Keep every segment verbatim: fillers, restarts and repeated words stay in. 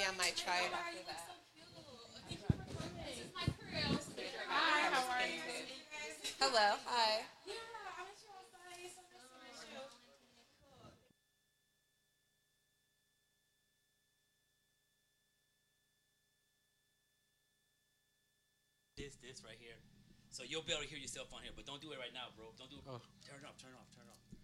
maybe I might try it after that. Hi, how are you? Hello, hi. This this right here. So you'll be able to hear yourself on here, but don't do it right now, bro. Don't do it. Oh, Turn it off. Turn it off. Turn it off.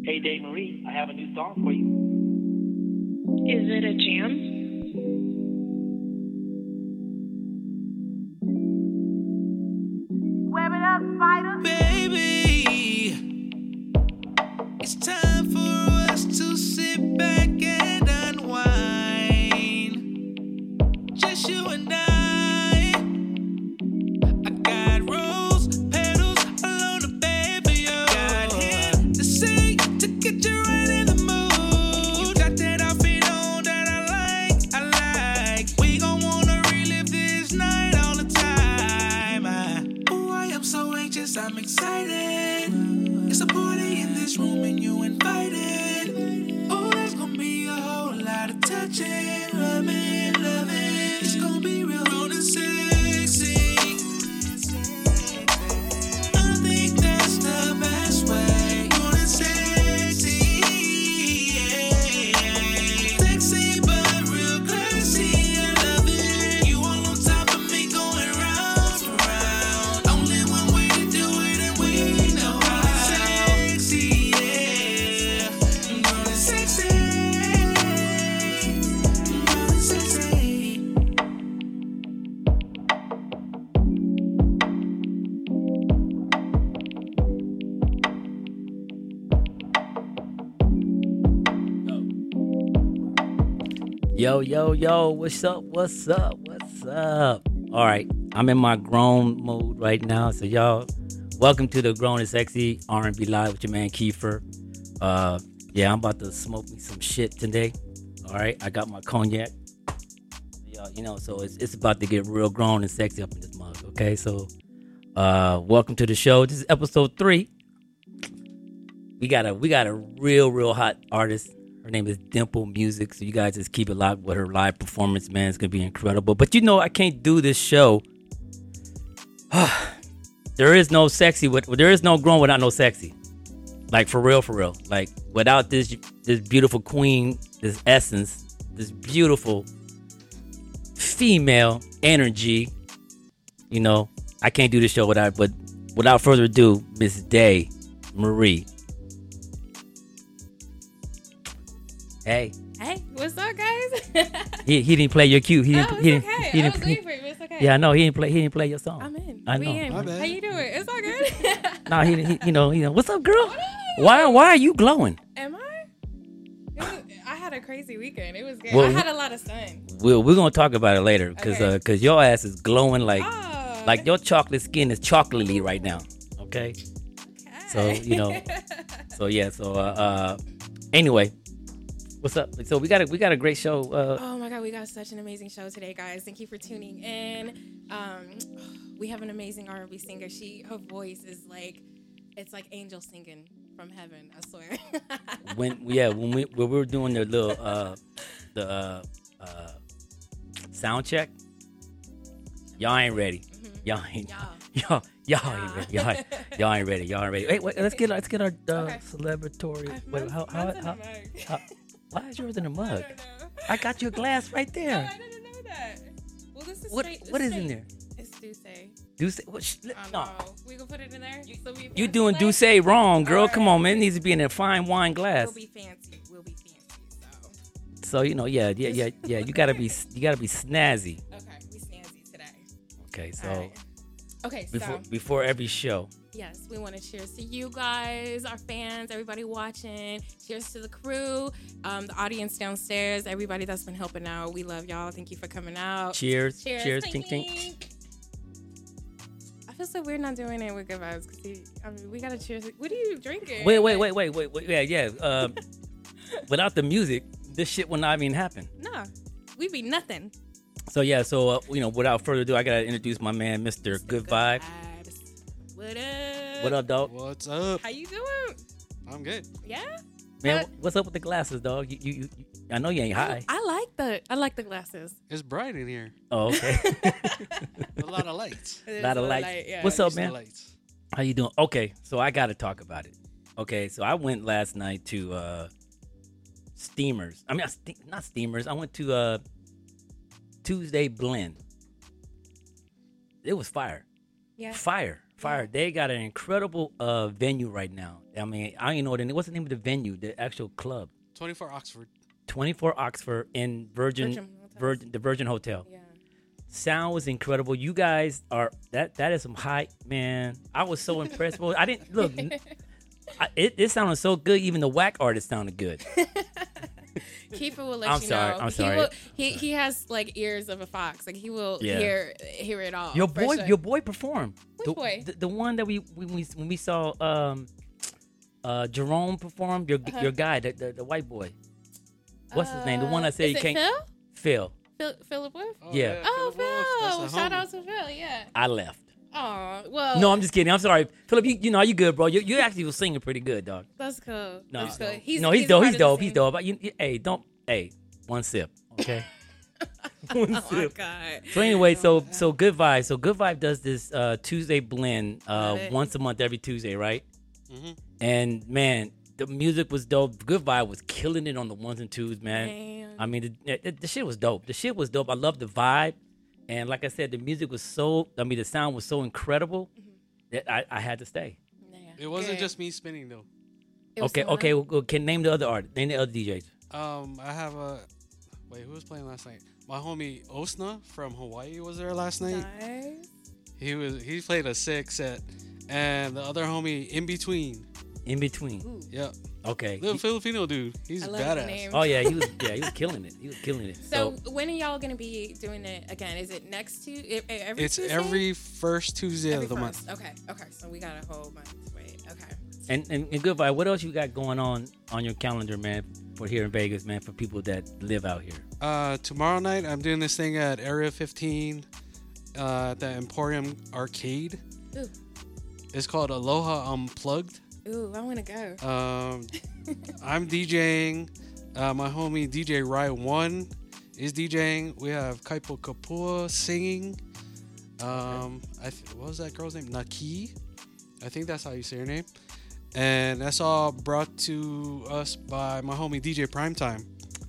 Hey, Dave Marie, I have a new song for you. Is it a jam? Web it up, spider. Baby, it's time for us to sit back and unwind. Just you and I. I got rose petals all on the bed for you. Got him to sing to get you right in the mood. You got that outfit on that I like, I like. We gon' wanna relive this night all the time. I, oh, I am so anxious, I'm excited. It's a party in this room and you invited. Oh, there's gonna be a whole lot of touching, rubbing, loving. It's gonna be real grown and sexy. I think that's the best way. Grown and sexy, yeah. Sexy but real classy. I love it. You all on top of me going round and round. Only one way to do it and we know how. Sexy, yeah. Grown and sexy. Grown and sexy. Yo, yo, yo, what's up, what's up, what's up? All right, I'm in my grown mode right now, so y'all, welcome to the Grown and Sexy R and B Live with your man Kiefer. Uh, yeah, I'm about to smoke me some shit today. All right, I got my cognac. Y'all, you know, so it's it's about to get real grown and sexy up in this mug. Okay, so uh, welcome to the show. This is episode three. We got a we got a real real hot artist. Her name is Dimple Music, so you guys just keep it locked with her live performance, man. It's gonna be incredible. But you know, I can't do this show. There is no sexy with there is no grown without no sexy. Like for real, for real. Like without this this beautiful queen, this essence, this beautiful female energy. You know, I can't do this show without. But without further ado, Miss Day Marie. Hey. Hey, what's up, guys? He he didn't play your cue. He Oh, didn't. it's he didn't. okay. He I didn't. was he- waiting for you, but it's okay. yeah, I know. He didn't play. He didn't play your song. I'm in. I We know. in. My bad. How you doing? It's all good. No, he, he. You know. You know. What's up, girl? Why? Why are you glowing? Am I? It was, I had a crazy weekend. It was good. Well, I had a lot of sun. We'll we're gonna talk about it later, cause Okay. uh, cause your ass is glowing like Oh, like your chocolate skin is chocolatey right now. Okay. So okay. you know. So yeah. So uh, uh anyway, what's up? So we got a we got a great show. Uh, Oh my God, we got such an amazing show today, guys. Thank you for tuning in. Um, we have an amazing R and B singer. She, her voice is like, it's like angel singing from heaven. I swear. when yeah when we when we were doing the little uh the uh, uh sound check, y'all ain't ready. Y'all ain't Y'all. y'all y'all ain't ready. Y'all, ain't- y'all ain't ready. Y'all ain't ready. Wait, wait. Let's get let's get our uh, Okay. celebratory. Uh, Wait, mine's- how, how, mine's in how, the mug. how- why is yours in a mug? I don't know. I got you a glass right No, there. I didn't know that. Well, this is What straight. this what is in straight- there? It's Douce. Douce? What? Sh- I no, know. We gonna put it in there. So we you fancy doing glass? Douce wrong, girl. All Come right. on, man. It needs to be in a fine wine glass. We'll be fancy. We'll be fancy. So So you know, yeah, yeah, yeah, yeah. You gotta be you gotta be snazzy. okay, we snazzy today. Okay, so All right. Okay, before so before every show, yes, we want to cheers to you guys, our fans, everybody watching. Cheers to the crew, um, the audience downstairs, everybody that's been helping out. We love y'all. Thank you for coming out. cheers, Cheers, cheers, tink, tink, tink. I feel so weird not doing it with good vibes because I mean, we gotta cheers. What are you drinking? Wait, wait, wait, wait, wait, wait. Yeah, yeah. Um, without the music, this shit would not even happen. Nah, we be nothing. So yeah, so uh, you know, without further ado, I gotta introduce my man, Mister Good Vibe. Vibes. What up? What up, dog? What's up? How you doing? I'm good. Yeah. Man, Uh, what's up with the glasses, dog? You, you, you, you I know you ain't high. I, I like the I like the glasses. It's bright in here. Oh, okay. A lot of lights. It is Lot of what I lights. like, yeah. What's up, Use the man? lights. How you doing? Okay, so I gotta talk about it. Okay, so I went last night to uh Steamers. I mean, not ste- not Steamers. I went to uh Tuesday Blend. It was fire. Yeah. Fire, fire. They got an incredible uh venue right now. I mean, I don't even know what the, what's the name of the venue, the actual club. twenty-four Oxford. twenty-four Oxford in Virgin, Virgin Hotels. Virgin, the Virgin Hotel. Yeah. Sound was incredible. You guys are that. That is some hype, man. I was so impressed. Well, I didn't look. I, it, it sounded so good. Even the whack artist sounded good. Kiefer will let I'm you sorry, know. I'm sorry. He, will, he he has like ears of a fox. Like he will Yeah. hear hear it all. Your for boy, sure. your boy performed. Which the, boy? The, the one that we when we when we saw um uh Jerome perform. Your Uh-huh. your guy, the, the the white boy. What's his name? The one I Uh, said is you it can't. Phil? Phil. Phil Philip Wolf? Oh, Yeah. Oh, Philip Wolf. Phil! That's a Shout homie. out to Phil. Yeah. I left. Oh well. No, I'm just kidding. I'm sorry, Philip. You, you know you good, bro. You you actually was singing pretty good, dog. That's cool. No, That's cool. no, He's, no, he's, a dope. part He's of the dope. He's scene. dope. But you, you- hey, don't. Hey, one sip, okay? one Oh my sip. god. So anyway, so so good vibe. So good vibe does this uh, Tuesday blend uh, Love it. once a month, every Tuesday, right? Mm-hmm. And man, the music was dope. Good vibe was killing it on the ones and twos, man. Man. I mean, the, the, the shit was dope. The shit was dope. I love the vibe, and like I said, the music was so. I mean, the sound was so incredible that I, I had to stay. Yeah. It wasn't Good. just me spinning though. It was Okay, someone okay. else? Well, can name the other artist. Name the other D Js. Um, I have a wait. Who was playing last night? My homie Osna from Hawaii was there last night. Nice. He was he played a sick set, and the other homie in between. In between. Ooh. Yep, Okay. little Filipino dude. He's I love the badass. name. Oh yeah, he was. Yeah, he was killing it. He was killing it. So, So, when are y'all gonna be doing it again? Is it next to e- e- every It's Tuesday? every first Tuesday Every of the first. month. Okay, okay. So we got a whole month to wait. Okay. and, and and good vibe. What else you got going on on your calendar, man? For here in Vegas, man. For people that live out here. Uh, tomorrow night I'm doing this thing at Area fifteen, uh, at the Emporium Arcade. Ooh, It's called Aloha Unplugged. ooh, I want to go. Um, I'm DJing. Uh, my homie D J Rai One is DJing. We have Kaipo Kapua singing. Um, I th- what was that girl's name? Naki. I think that's how you say her name. And that's all brought to us by my homie D J Primetime.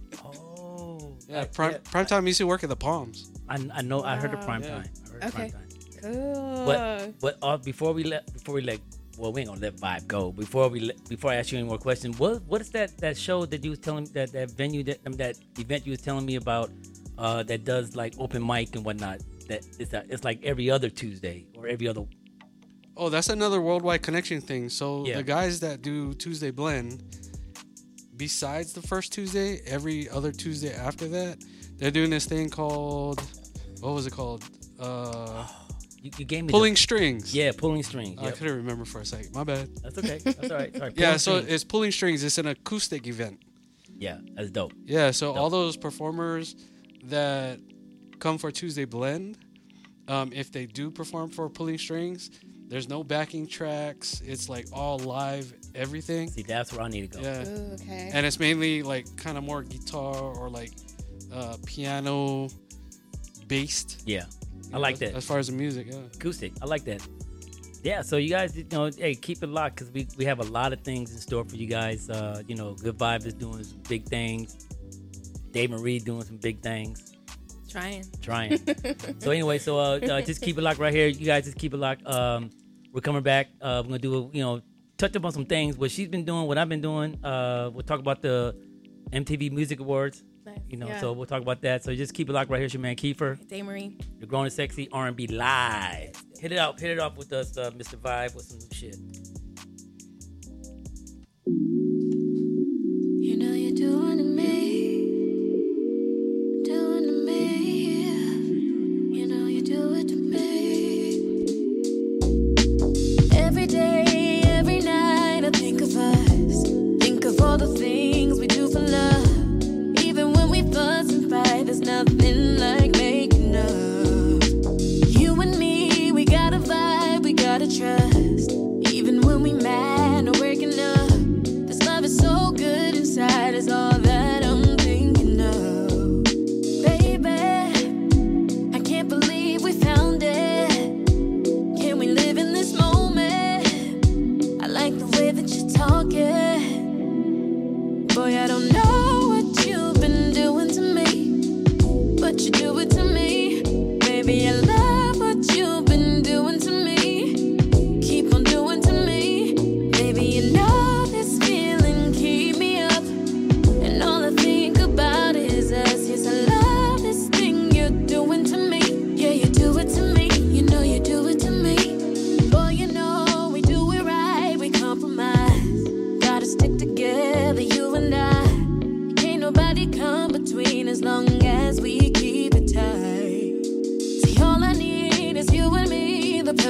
Oh. Yeah, Prime, Primetime used to work at the Palms. I, I know. I heard the Wow. prime Yeah. time. I heard Okay. prime time. Cool. But but uh, before we let before we let well we ain't gonna let vibe go. Before we let, before I ask you any more questions, what what is that that show that you was telling that that venue that um, that event you was telling me about uh, that does like open mic and whatnot? That it's a, it's like every other Tuesday or every other. Oh, that's another worldwide connection thing. So Yeah. the guys that do Tuesday Blend, besides the first Tuesday, every other Tuesday after that, they're doing this thing called, what was it called? Uh, You, you gave me pulling The, strings. yeah, pulling strings. I Yep. couldn't remember for a second. My bad. That's okay. That's all right. Sorry. Yeah, Pulling so strings. it's pulling strings. It's an acoustic event. yeah, that's dope. Yeah, so all Dope. those performers that come for Tuesday Blend, um, if they do perform for pulling strings, there's no backing tracks. It's like all live everything. See, that's where I need to go. Yeah. Ooh, okay. And it's mainly like kind of more guitar or like uh, piano based. Yeah, I you like know, that. As far as the music, yeah. Acoustic. I like that. Yeah, so you guys, you know, hey, keep it locked because we, we have a lot of things in store for you guys. Uh, you know, Good Vibe is doing some big things. Dave Marie doing some big things. Trying. Trying. So anyway, so uh, uh, just keep it locked right here. You guys just keep it locked. Um, we're coming back. Uh, we're gonna do, a, you know, touch up on some things. What she's been doing, what I've been doing. Uh, we'll talk about the M T V Music Awards. Nice. You know, Yeah. so we'll talk about that. So just keep it locked right here. It's your man Kiefer. Day Marie. You're Grown and Sexy R and B live. Hit it out. Hit it off with us, uh, Mister Vibe, with some new shit. You know you're doing to me, doing to me. You know you do it to me. Every day, every night, I think of us. Think of all the things we do for love. Even when we fuss and fight, there's nothing like making up. You and me, we got a vibe, we gotta trust. Even when we mad, no waking up. This love is so good inside, is all that I'm thinking of. Baby, I can't believe we found it. Can we live in this moment? I like the way that you're talking. Boy, I don't know what you've been doing to me, but you do it to me. Baby, I love what you've been doing to me.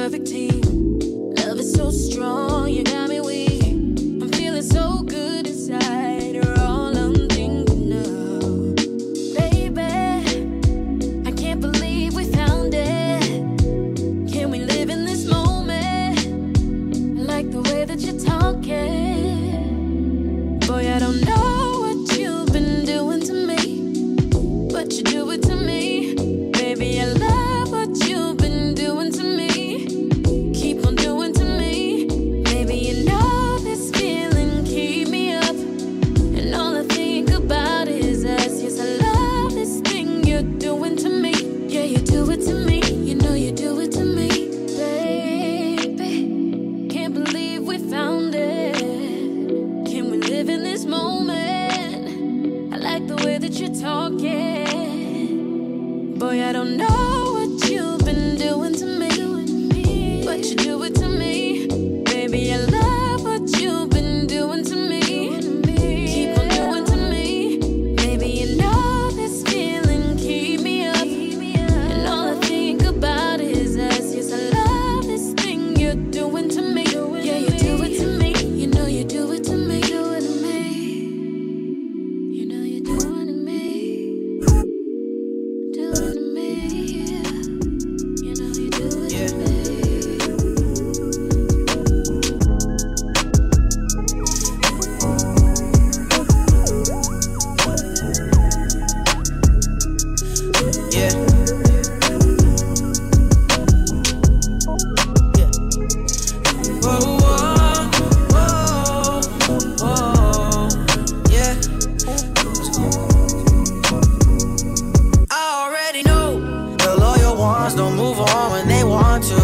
perfect team. Love is so strong, you got me weak. I'm feeling so good inside. You're all I'm thinking of. Baby, I can't believe we found it. Can we live in this moment? I like the way that you're talking. Boy, I don't know what you've been doing to me, but you do it to me. Baby, I love what you've been doing to me. Keep on doing to me. Baby, you know this feeling keep me up, and all I think about is us. Yes, I love this thing you're doing to me. Yeah, you do it to me. You know you do it to me. Baby, can't believe we found it. Can we live in this moment? I like the way that you're talking. Boy, I don't know what you've been doing to me, but you do it to me. Baby, I love what you've been doing to me. Keep on doing to me. Baby, you know this feeling keep me up, and all I think about is us. Yes, I love this thing you're doing to me. Yeah, you do it to me. You know you do it to me. Do it to me. You know you do it to me. Do it to me. You know you do it to me. Yeah. Whoa, whoa, whoa, whoa, yeah. I already know the loyal ones don't move on when they want to,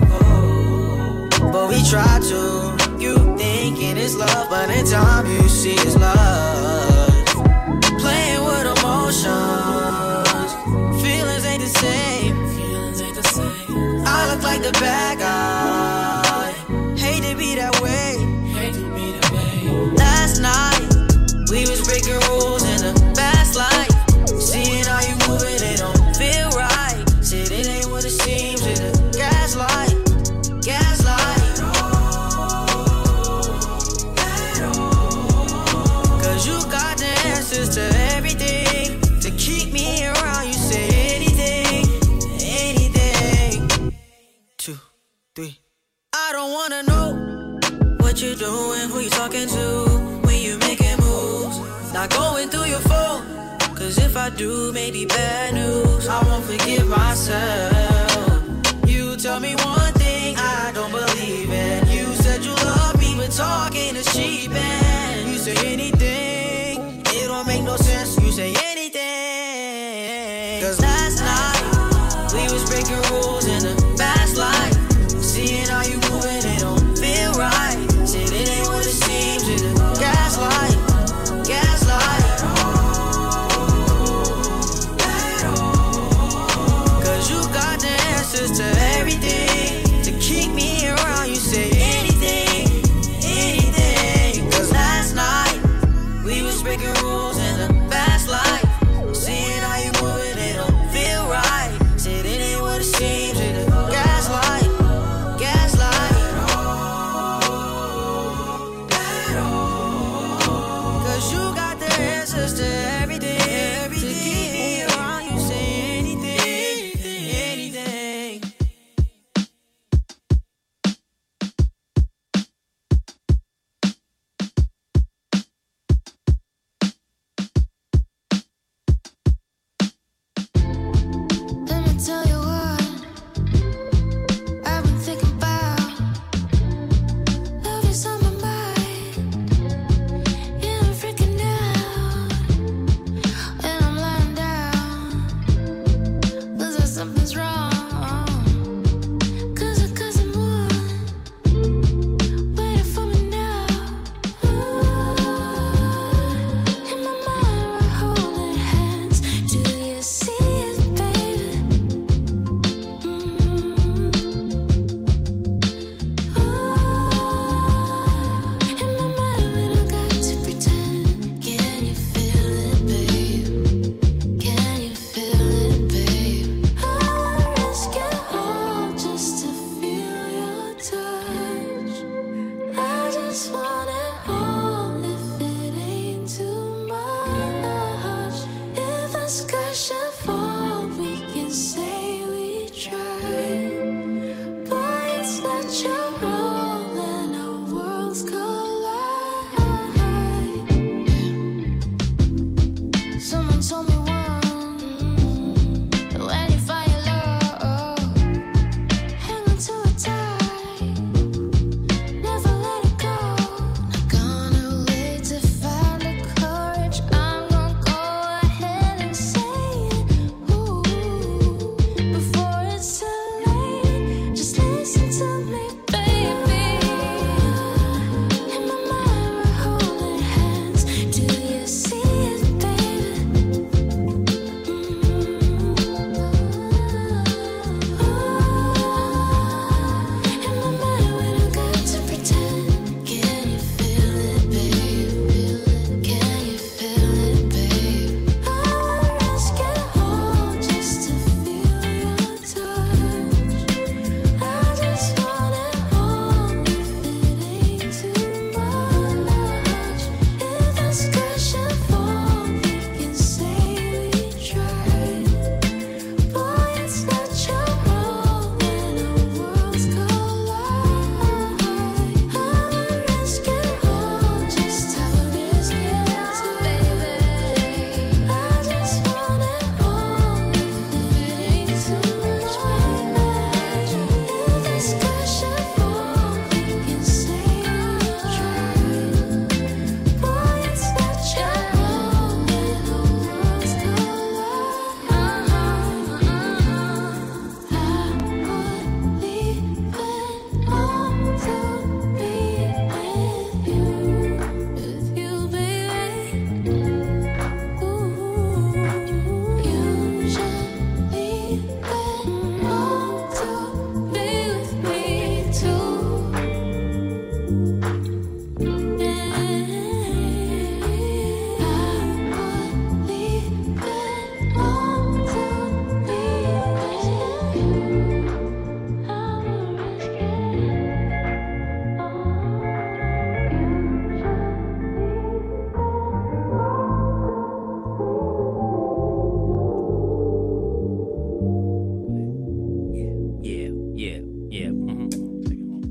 but we try to. You thinking it's love, but in time you see it's lust. Playing with emotions, feelings ain't the same. Feelings ain't the same. I look like the bad guy. Hate to be that way. Hate to be that way. Last night we was breaking rules in the fast life. Seeing how you moving, it don't feel right. Said it ain't what it seems. It's a gaslight, gaslight. Cause you got the answers to everything. To keep me around, you say anything, anything. Two, three. I don't wanna know what you're doing, who you talking to, when you making moves. Not going through your phone, cause if I do, maybe bad news. I won't forgive myself. You tell me one thing, I don't believe it. You said you love me, but talking is cheap. And you say anything, it don't make no sense. You say anything. Cause last night we was breaking rules in the fast life. Seeing how you moving, it don't feel right. Said it ain't what it seems. It's a gaslight, gaslight. Cause you got the answers to everything. To keep me around, you say anything, anything. Cause last night we was breaking rules in the fast life. Seeing how you moving, it don't feel right. Said it ain't what it seems. It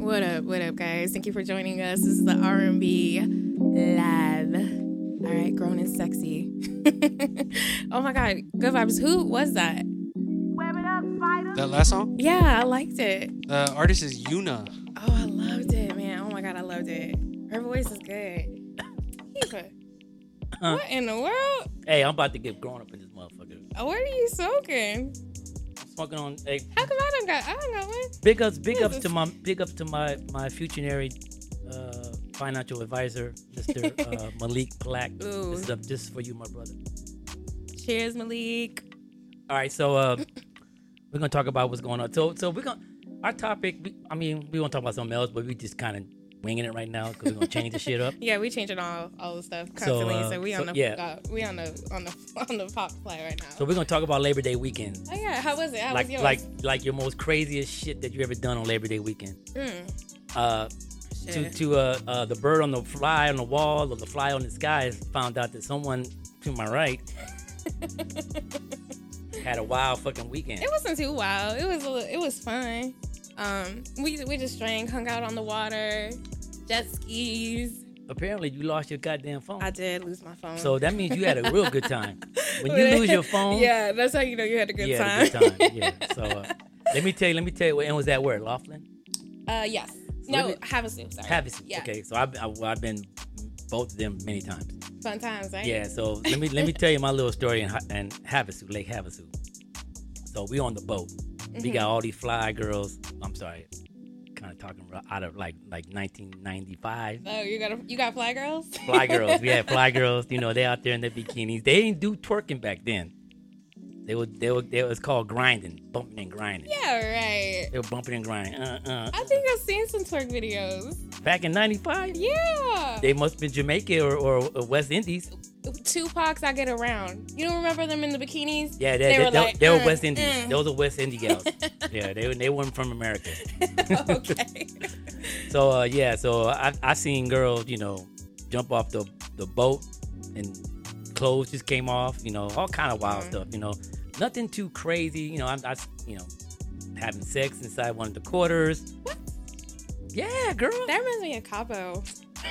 What up, what up, guys? Thank you for joining us. This is the R and B Live. All right, grown and sexy. Oh my God, good vibes. Who was that? That last song? Yeah, I liked it. The artist is Yuna. Oh, I loved it, man. Oh my God, I loved it. Her voice is good. Eva, Huh? what in the world? Hey, I'm about to get grown up in this motherfucker. Oh, what are you smoking? I'm smoking on. Hey, How come I don't got? I don't got one. big ups, big What ups is to this? my, big ups to my my futurary uh, financial advisor, Mister uh, Malik Black. Ooh. This is up just for you, my brother. Cheers, Malik. All right, so uh, we're gonna talk about what's going on. So, so we're gonna our topic. We, I mean, we want to talk about something else, but we just kind of winging it right now because we're gonna change the shit up. Yeah, we changing all all the stuff constantly, so, uh, we on so, the yeah. uh, we on the on the on the pop fly right now. So we're gonna talk about Labor Day weekend. Oh yeah, how was it? How like was yours? like like your most craziest shit that you ever done on Labor Day weekend. Mm, Uh, to shit. to uh, uh the bird on the fly on the wall or the fly on the sky found out that someone to my right had a wild fucking weekend. It wasn't too wild. It was a, li- it was fun. Um, we we just drank, hung out on the water, jet skis. Apparently, you lost your goddamn phone. I did lose my phone. So that means you had a real good time. When you lose your phone, yeah, that's how you know you had a good you time. had a good time. Yeah. So uh, let me tell you, let me tell you, and was that where Laughlin? uh, yes. So No, let me- Havasu. Sorry. Havasu. Yeah. Okay, so I've, I've I've been both of them many times. Fun times, right? Yeah, so let me let me tell you my little story in, Ha- in Havasu, Lake Havasu. So we on the boat. We got all these fly girls. I'm sorry, kind of talking ro- out of like like nineteen ninety-five. Oh, you got a, you got fly girls? Fly girls. We had fly girls. You know, they out there in their bikinis. They didn't do twerking back then. They were they were they was called grinding, bumping and grinding. Yeah, right. They were bumping and grinding. Uh, uh. I think I've seen some twerk videos. Back in ninety-five, Yeah. they must have been Jamaica or, or, or West Indies. Tupacs I get around. You don't remember them in the bikinis? Yeah, they, They they, were they, like, they were uh, West Indies. uh. Those are West Indie gals. Yeah, they they weren't from America. Okay. So uh, yeah, so I I seen girls, you know, jump off the the boat and clothes just came off, you know, all kind of wild Mhm. stuff, you know, nothing too crazy, you know. I, I you know, having sex inside one of the quarters. What? Yeah, girl. That reminds me of Cabo.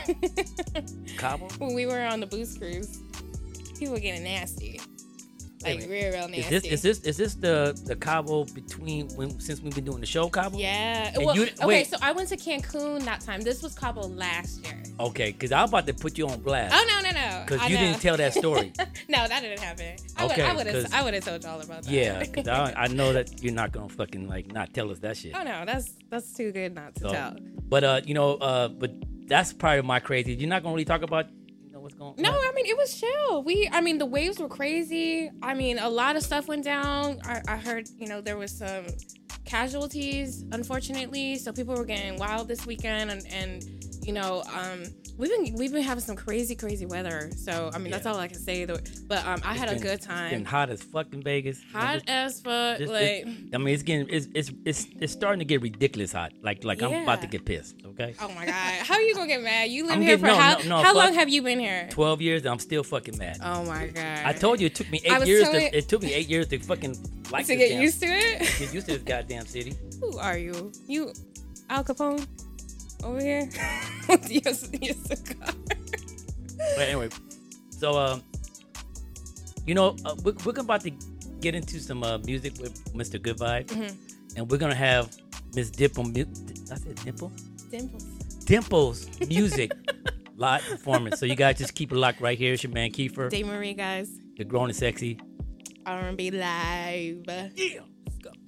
Cabo. When we were on the booze cruise, people were getting nasty. Like Wait a real, real Is nasty. this is this is this the the Cabo between when since we've been doing the show Cabo? Yeah. And Well, you- okay, wait. so I went to Cancun that time. This was Cabo last year. Okay, because I was about to put you on blast. Oh no, no, no. Because I you know. didn't tell that story. No, that didn't happen. I would, Okay, I would 'cause- have, I would have told y'all about that. Yeah, because I, I know that you're not gonna fucking like not tell us that shit. Oh no, that's that's too good not to So, tell. but uh, you know, uh, but that's probably my crazy. You're not gonna really talk about, you know, what's going. No, on. I mean it was chill. We, I mean the waves were crazy. I mean a lot of stuff went down. I, I heard, you know, there was some casualties, unfortunately. So people were getting wild this weekend, and and you know, um, we've been we've been having some crazy crazy weather. So I mean that's Yeah. all I can say. Though, but um, I It's had been- a good It's been time. hot as fucking Vegas. Hot as fuck. It's- Like it's- I mean, it's getting it's it's it's it's starting to get ridiculous hot. Like like I'm about to Yeah. get pissed. Okay. oh my god, how are you gonna get mad? You live I'm here getting- for no, how no, no, how fuck. long have you been here? Twelve years and I'm still fucking mad. Oh my god. I told you it took me I eight was years. telling- To, it took me eight years to fucking like to this get damn- used to it. Get used to this goddamn city. Who are you? You Al Capone over here? your, your cigar. But anyway, so um, you know, uh, we're, we're about to get into some uh, music with Mister Good Vibe, Mhm. and we're gonna have Miss Dimple. Mu- I said Dimple. Dimples. Dimple's music live performance. So you guys just keep it locked right here. It's your man Kiefer, Day Marie, guys. the grown and sexy. R and B live. Yeah, let's go.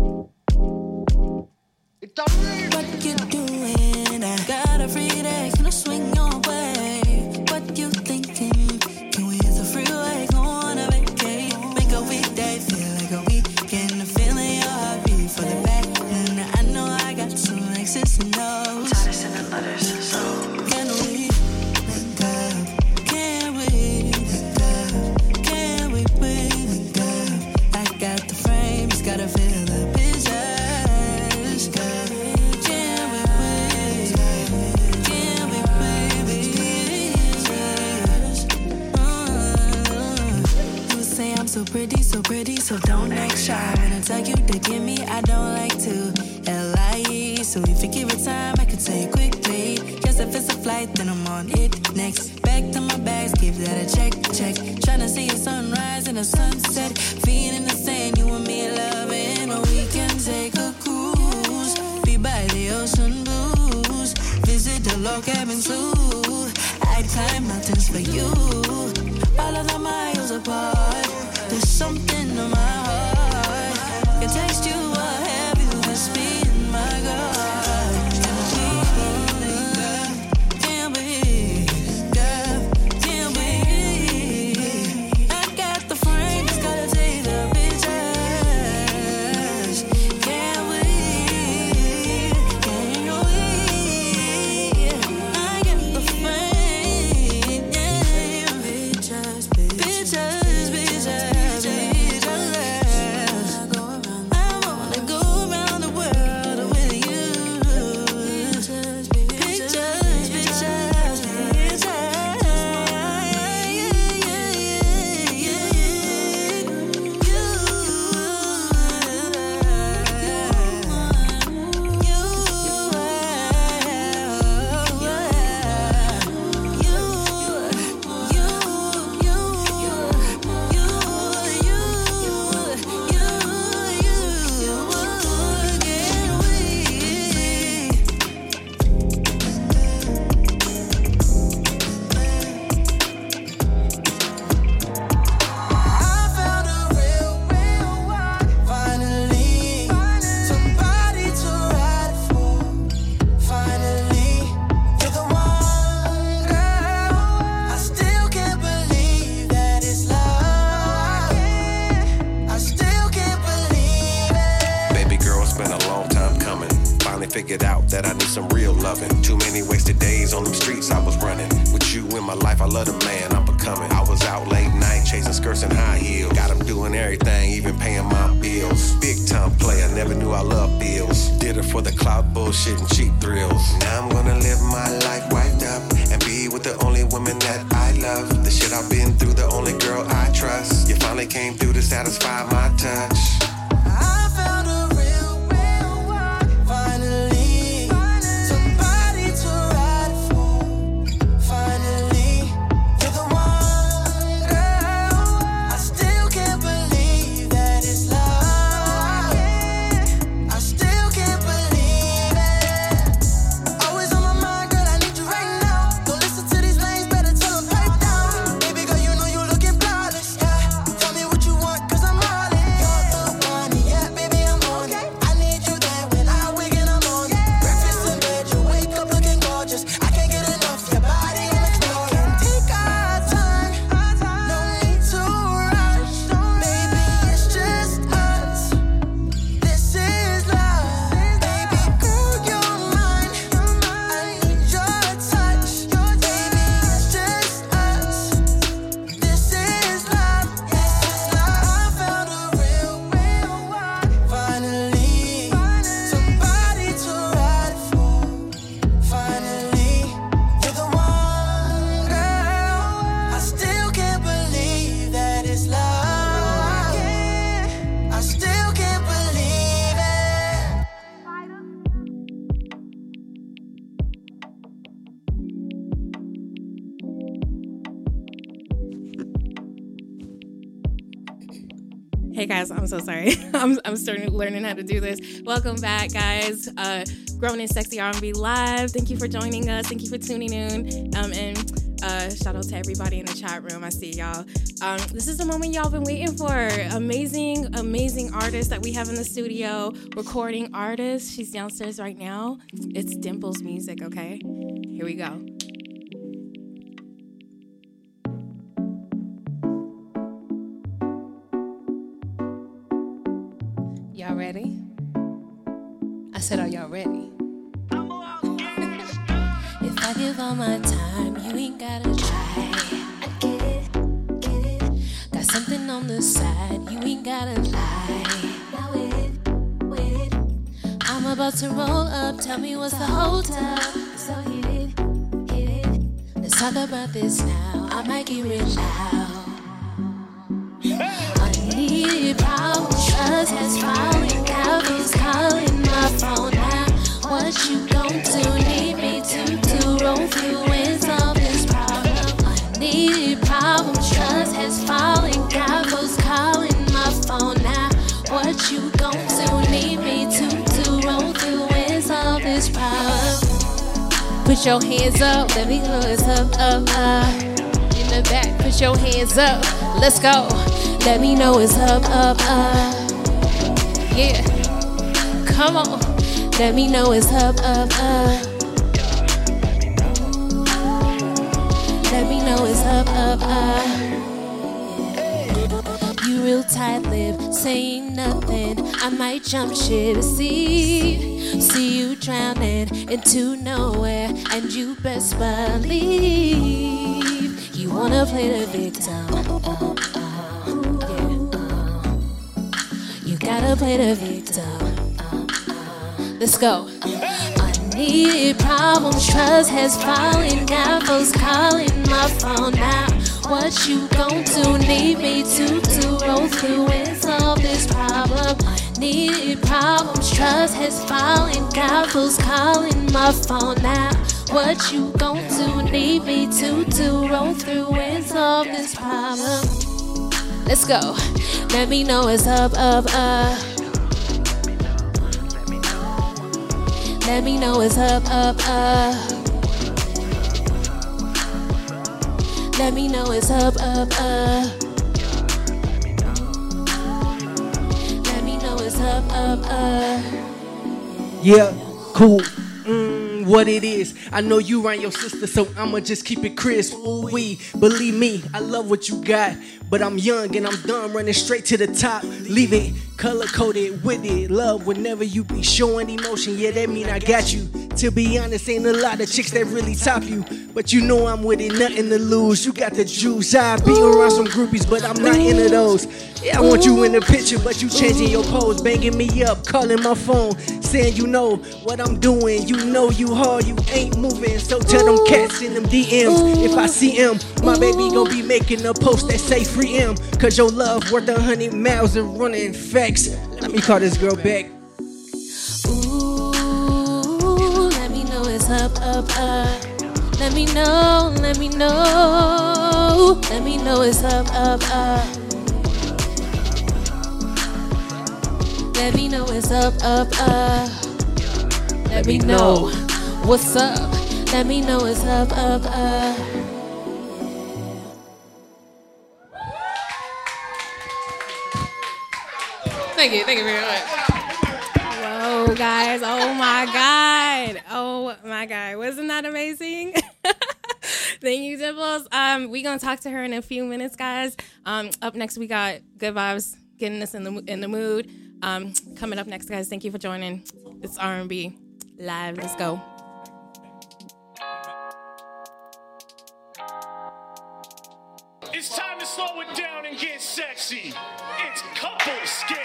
What you doing? I got a free day, can I swing your way? What you thinking? Can we hit the freeway? Go on a vacay, make a weekday feel like a weekend. I'm feeling your heartbeat for the back, and I know I got some exes and those. Tired of sending letters, so can we link up? Can we link up? Can we link up? I got the frames, gotta feel the pictures. Can we wait? Can we wait? You say I'm so pretty, so pretty, so don't act shy. When I tell you to give me, I don't like to lie. So if you give it time, I can flight, then I'm on it next. Back to my bags, give that a check, check. Tryna see a sunrise and a sunset. Feet in the sand, you and me loving. Or we can take a cruise, be by the ocean blues. Visit the log cabin too. I'd climb mountains for you. All of the miles apart, there's something in my heart. Can text you or have you just be in my God. Figured out that I need some real loving. Too many wasted days on them streets I was running. With you in my life, I love the man I'm becoming. I was out late night chasing skirts and high heels. Got him doing everything, even paying my bills. Big time player, never knew I loved bills. Did it for the clout bullshit and cheap thrills. Now I'm gonna live my life wiped up and be with the only woman that I love. The shit I've been through, the only girl I trust. You finally came through to satisfy my touch. I found a real, real one. Finally, somebody to ride for. Finally, you're the one, girl. I still can't believe that it's love. I still can't believe it. Always on my mind, girl, I need you right now. Don't listen to these lanes, better tell them pipe down. Baby girl, you know you looking flawless, yeah. Tell me what you want, cause I'm all in. You're the one, yeah, baby, I'm on it. I need you there when I wake and I'm on it. Breakfast in bed, you wake up looking gorgeous. I can't get enough, your body and explore. Take our time, no need to rush. Baby, it's just us. This is love. Baby girl, you're mine. I need your touch. Baby, it's just us. This is love. This is love. I found a real, real one. Finally, somebody to ride for. Finally, you're the one, girl. I still can't believe that it's love. I still can't believe it. Hey guys, I'm so sorry. I'm I'm starting learning how to do this. Welcome back, guys. Uh, Grown and Sexy R and B Live. Thank you for joining us. Thank you for tuning in. Um, and uh, shout out to everybody in the chat room. I see y'all. Um, this is the moment y'all been waiting for. Amazing, amazing artist that we have in the studio. Recording artist. She's downstairs right now. It's Dimples Music. Okay, here we go. Y'all ready? I said, are y'all ready? If I give all my time, you ain't gotta try. I get it, get it. Got something on the side, you ain't gotta lie. Now it, wait it. I'm about to roll up, tell me what's the hold up. So hit it, hit it. Let's talk about this now, I might get real loud. Unneeded power, trust has fallen out. Who's calling my phone now? What you gon' do? Need me to do roll through put your hands up. Let me know it's up, up, up. In the back, put your hands up. Let's go. Let me know it's up, up, up. Yeah. Come on. Let me know it's up, up, up. Let me know it's up, up, up. You real tight-lipped, saying nothing. I might jump ship. See, see you drowning into nowhere, and you best believe you wanna play the victim. Uh, uh, yeah. You gotta play the victim. Let's go. Unneeded problems, trust has fallen. Got folks calling my phone now. What you gon' do? Need me to to roll through and solve this problem. Unneeded problems, trust has fallen. Got folks calling my phone now. What you gon' do? Need me to to roll through and solve this problem. Let's go. Let me know it's up, up, up. Let me know it's up, up, up. Let me know it's up, up, up. Let me know it's up, up, up. Yeah, cool. Mm, what it is. I know you around your sister, so I'ma just keep it crisp. Ooh wee, believe me, I love what you got. But I'm young and I'm done running straight to the top. Leave it color coded with it. Love whenever you be showing emotion. Yeah, that mean I got you. To be honest, ain't a lot of chicks that really top you. But you know I'm with it, nothing to lose. You got the juice. I be around some groupies, but I'm not into those. Yeah, I want you in the picture, but you changing your pose. Banging me up, calling my phone, saying you know what I'm doing. You know you hard, you ain't moving. So tell them cats in them D Ms, if I see them, my baby gon' be making a post that say free M. Cause your love worth a hundred miles of running facts. Let me call this girl back. Ooh, let me know it's up, up, up. Let me know, let me know. Let me know it's up, up, up. Let me know it's up, up, up. Let me know what's up. Let me know it's up, up, up. Thank you, thank you very much. Whoa, guys, oh my God. Oh my God, wasn't that amazing? Thank you, Dimples. Um, we're gonna talk to her in a few minutes, guys. Um, up next, we got Good Vibes, getting us in the in the mood. Um, coming up next, guys, thank you for joining. It's R and B Live. Let's go. It's time to slow it down and get sexy. It's couples game.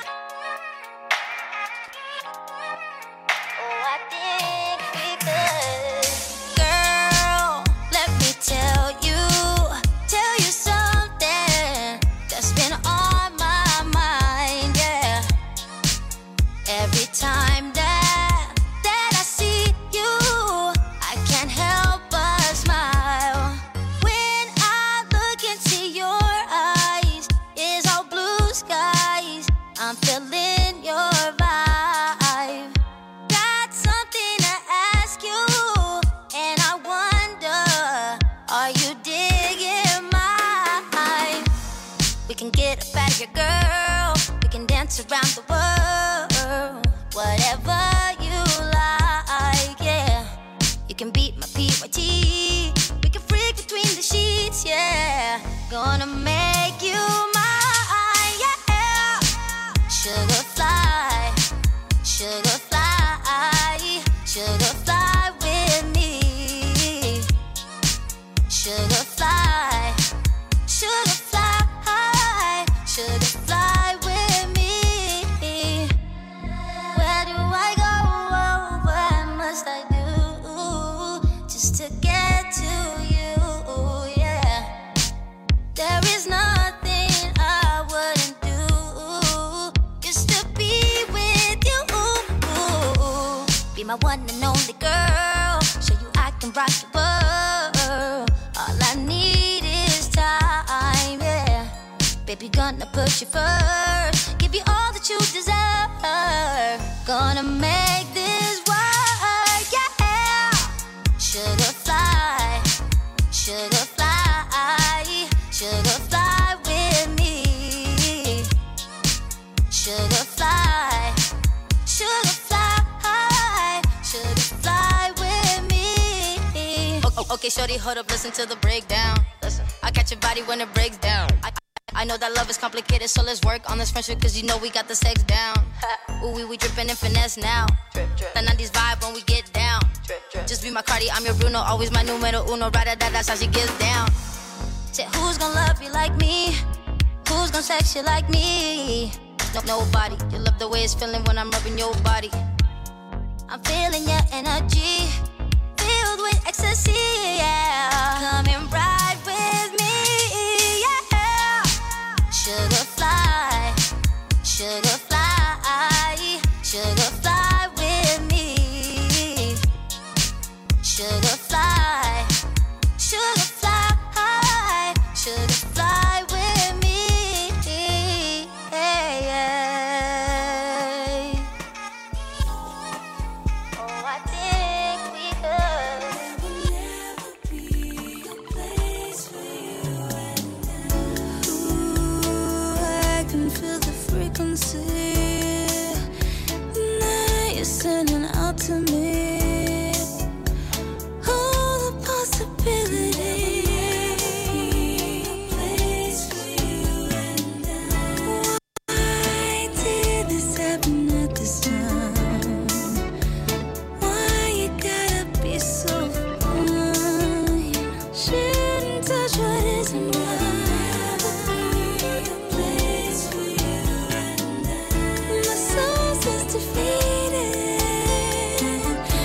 Oh, I think we could. Girl, let me tell you, tell you something that's been on my mind, yeah. Every time that, that I see you, I can't help but smile. When I look into your eyes, it's all blue skies. I'm feeling your vibe. Got something to ask you, and I wonder, are you digging mine? We can get up out of here, girl. We can dance around the world. Whatever you like, yeah. You can beat my P Y T. We can freak between the sheets, yeah. Gonna make you mine, yeah. Sugar fly, sugar fly, sugar fly with me. Sugar fly, sugar fly, sugar fly with me. Where do I go? What must I do just to get to you? Yeah. There is nothing I wouldn't do just to be with you. Be my one and only girl. Show you I can rock the world. All I need is time, yeah. Baby, gonna put you first. Give you all that you deserve. Gonna make this work, yeah. Okay, shorty, hold up, listen to the breakdown. Listen, I catch your body when it breaks down. I, I know that love is complicated, so let's work on this friendship, cause you know we got the sex down. Ooh, we, we drippin' in finesse now. Drip, drip. The nineties vibe when we get down. Drip, drip. Just be my Cardi, I'm your Bruno, always my numero uno. Ride that, that's how she gets down. Say, who's gonna love you like me? Who's gonna sex you like me? No, nobody. You love the way it's feeling when I'm rubbing your body. I'm feeling your energy, filled with ecstasy, yeah. Come and ride with me, yeah. Sugar fly, sugar fly, sugar fly with me. Sugar fly, sugar fly, sugar fly with me, yeah, yeah. Oh, I think we could. There will never be a place for you and I. Ooh, I can feel the frequency. Now you're sending out to me all the possibilities. Place for you and I. Why did this happen at this time? Why you gotta be so fine? Shouldn't touch what isn't mine. Place for you and I. My soul says defeated.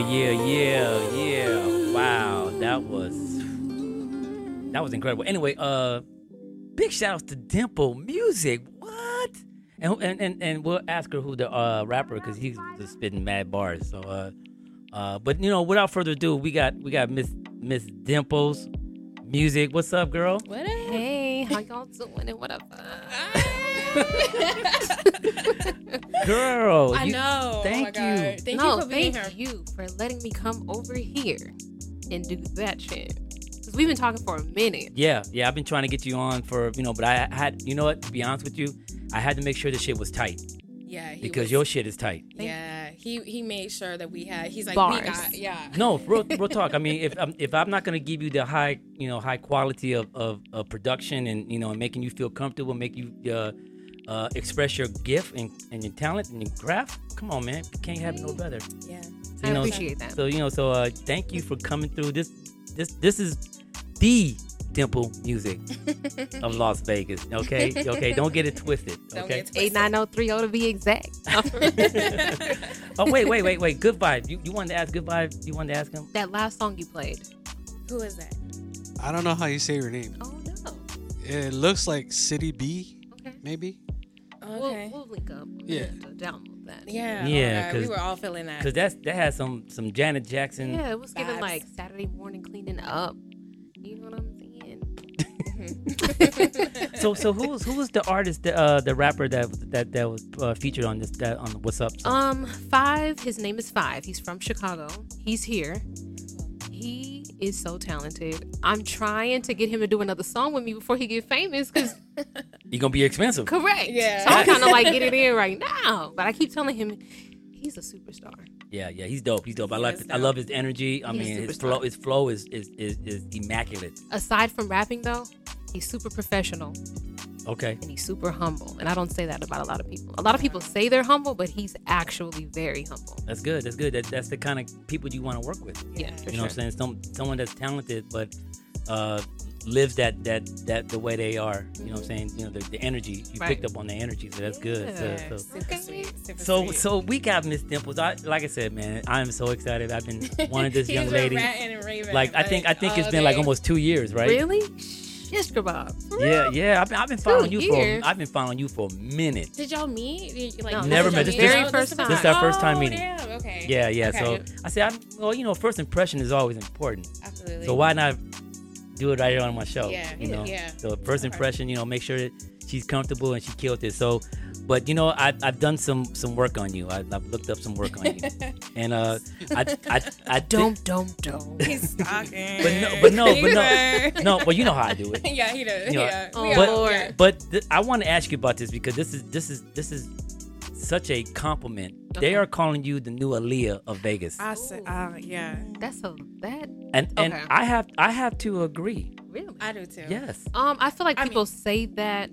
yeah, yeah, yeah. Wow, that was that was incredible. Anyway, uh, big shout outs to Dimple Music. What? And and and, and we'll ask her who the uh, rapper because he's just spitting mad bars. So, uh, uh, but you know, without further ado, we got we got Miss Miss Dimples Music. What's up, girl? What up? Hey, how y'all doing? And what up? Girl, I you- know. Thank oh my you. God. Thank no, you for being thank here. you for letting me come over here and do that shit. Because we've been talking for a minute. Yeah, yeah. I've been trying to get you on for you know, but I had you know what? To be honest with you, I had to make sure the shit was tight Yeah, he because was- your shit is tight. Yeah, he he made sure that we had. He's like, Bars. we got, yeah. No, real, real talk. I mean, if I'm if I'm not gonna give you the high, you know, high quality of, of, of production and you know, and making you feel comfortable, make you uh, uh, express your gift and, and your talent and your craft. Come on, man, you can't have it no better. Yeah, I You know, appreciate that. So you know, so uh, thank you for coming through. This this this is the Dimple Music of Las Vegas. Okay, okay, don't get it twisted. Don't Okay. get twisted. eight nine zero three zero to be exact. Oh wait, wait, wait, wait. Good Vibe. You you wanted to ask Good Vibe? You wanted to ask him? That last song you played. Who is that? I don't know how you say your name. Oh, no. It looks like City B, Okay. maybe. Okay. We'll, we'll link up. Yeah. To download that. Yeah, Yeah, oh my God, we 'cause- were all feeling that. Because that's that has some some Janet Jackson. Yeah, it was giving Vibes. like Saturday morning cleaning up. You know what I'm saying? So so who was who was the artist, the uh, the rapper that that that was uh, featured on this that on What's Up? song? Um, Five. His name is Five. He's from Chicago. He's here. He is so talented. I'm trying to get him to do another song with me before he get famous. Cause He gonna be expensive. correct. Yeah. So I'm kind of like get it in right now. But I keep telling him he's a superstar. Yeah, yeah, he's dope. He's dope. I He like is I dope. love his energy. I He's mean, a his superstar. flow his flow is is, is is immaculate. Aside from rapping though, he's super professional Okay. and he's super humble. And I don't say that about a lot of people. A lot of people say they're humble, but he's actually very humble. That's good. That's good. That, that's the kind of people you want to work with. Yeah, for You know sure. what I'm saying? Some someone that's talented but uh, lives that that that the way they are. You know what I'm saying? You know the, the energy. You Right. picked up on the energy, so that's good. So, Yeah, so, super sweet. Super so sweet. so we got Miss Dimples. I like I said, man, I'm so excited. I've been wanting this He's young been lady. ranting and raving, Like I think I think it's all been like day. almost two years, right? Really? Shish kebab. For Yeah, real? yeah. I've been, I've been following you years? for I've been following you for a minute. Did y'all meet? Did you, like, No, did Never y'all met. This- meet? this- Very Oh, first the time. This is our first time Oh, meeting. damn, okay. Yeah, yeah. Okay. So I said, I, well, you know, first impression is always important. Absolutely. So why not do it right here on my show? Yeah, you know. yeah. So first impression, you know, make sure that she's comfortable and she killed it. So, but you know, I I've done some some work on you. I, I've looked up some work on you, and uh, I I I Don't, don't, don't. He's stalking. But no, but no, but no, Fever. no. Well, you know how I do it. Yeah, he does. You know, Yeah. Oh, We but all- yeah. but th- I want to ask you about this because this is this is this is such a compliment. They Okay. are calling you the new Aaliyah of Vegas, I said, uh, yeah, That's a that. and and Okay. I have I have to agree. Really? I do too. Yes. Um, I feel like I people say that.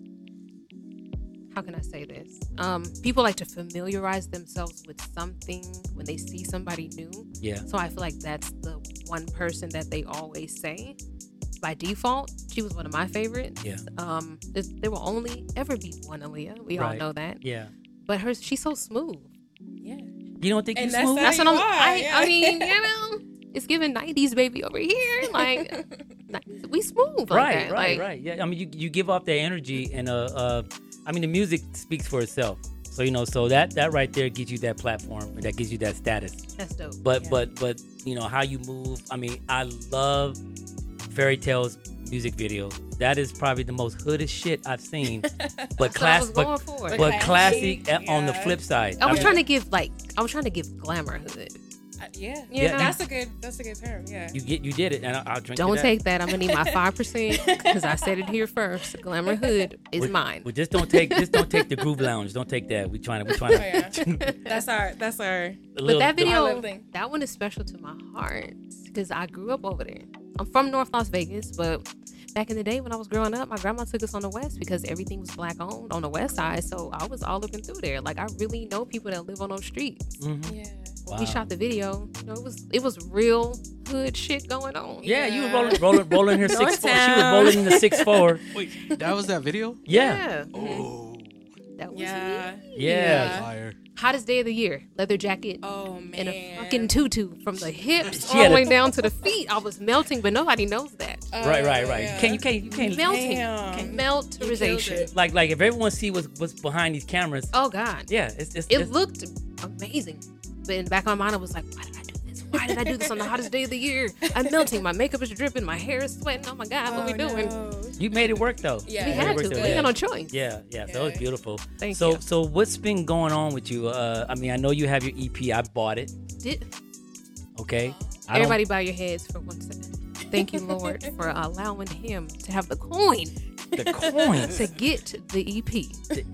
How can I say this? Um, people like to familiarize themselves with something when they see somebody new. Yeah. So I feel like that's the one person that they always say. By default, she was one of my favorites. Yeah. Um, there's- there will only ever be one Aaliyah. We all Right. know that. Yeah. But her, she's so smooth. Yeah. You don't think And you that's smooth? how That's what you I'm. are, I, yeah. I mean, you know, it's giving nineties baby over here. Like, nineties we smooth. Like right, that. right, like, right. Yeah, I mean, you, you give off that energy, and uh, uh, I mean, the music speaks for itself. So you know, so that that right there gives you that platform, that gives you that status. That's dope. But Yeah. but but you know how you move. I mean, I love Fairy Tale's music video. That is probably the most hoodest shit I've seen. But That's what I class, was but, going for. but But classic classy, on the yeah. flip side. I was mean, trying to give like I was trying to give glamour hood. Uh, yeah. You Yeah, know? That's a good. That's a good term. Yeah. You get you did it, and I, I'll drink. to Don't that. take that. I'm gonna need my five percent because I said it here first. Glamour hood is Well- mine. Well, just don't take just don't take the Groove Lounge. Don't take that. We trying to we trying Oh, yeah. to. That's our. That's our. a But little- that the- video, little thing. that one is special to my heart because I grew up over there. I'm from North Las Vegas, but back in the day when I was growing up, my grandma took us on the west because everything was black owned on the west side. So I was all looking through there. Like I really know people that live on those streets. Mhm. Yeah. When we shot the video, you know, it was it was real hood shit going on. Yeah, you were rolling, rolling, rolling her six four. She was Northtown. rolling in the six four. Wait, that was that video? Yeah. Oh, That was Yeah. Yeah. fire. Hottest day of the year, leather jacket. Oh man. And a fucking tutu from the hips She all had the a- way down to the feet. I was melting, but nobody knows that. right, right, right. yeah. You can't, you can't, you can't. melting. Damn. Melterization. Like, like if everyone see what's what's behind these cameras. Oh God. Yeah, it's it's. It it's looked amazing. But in the back of my mind, I was like, why did I do this? Why did I do this on the hottest day of the year? I'm melting. My makeup is dripping. My hair is sweating. Oh my God, what we doing? You made it work though. Yeah. We You made it had work, to. though. We Yeah. had no choice. Yeah, yeah. So it was beautiful. Thank so, you. so what's been going on with you? Uh, I mean, I know you have your E P. I bought it. Did Okay. I don't- everybody bow your heads for one second? Thank you, Lord, for allowing him to have the coin. The coins. To get the E P.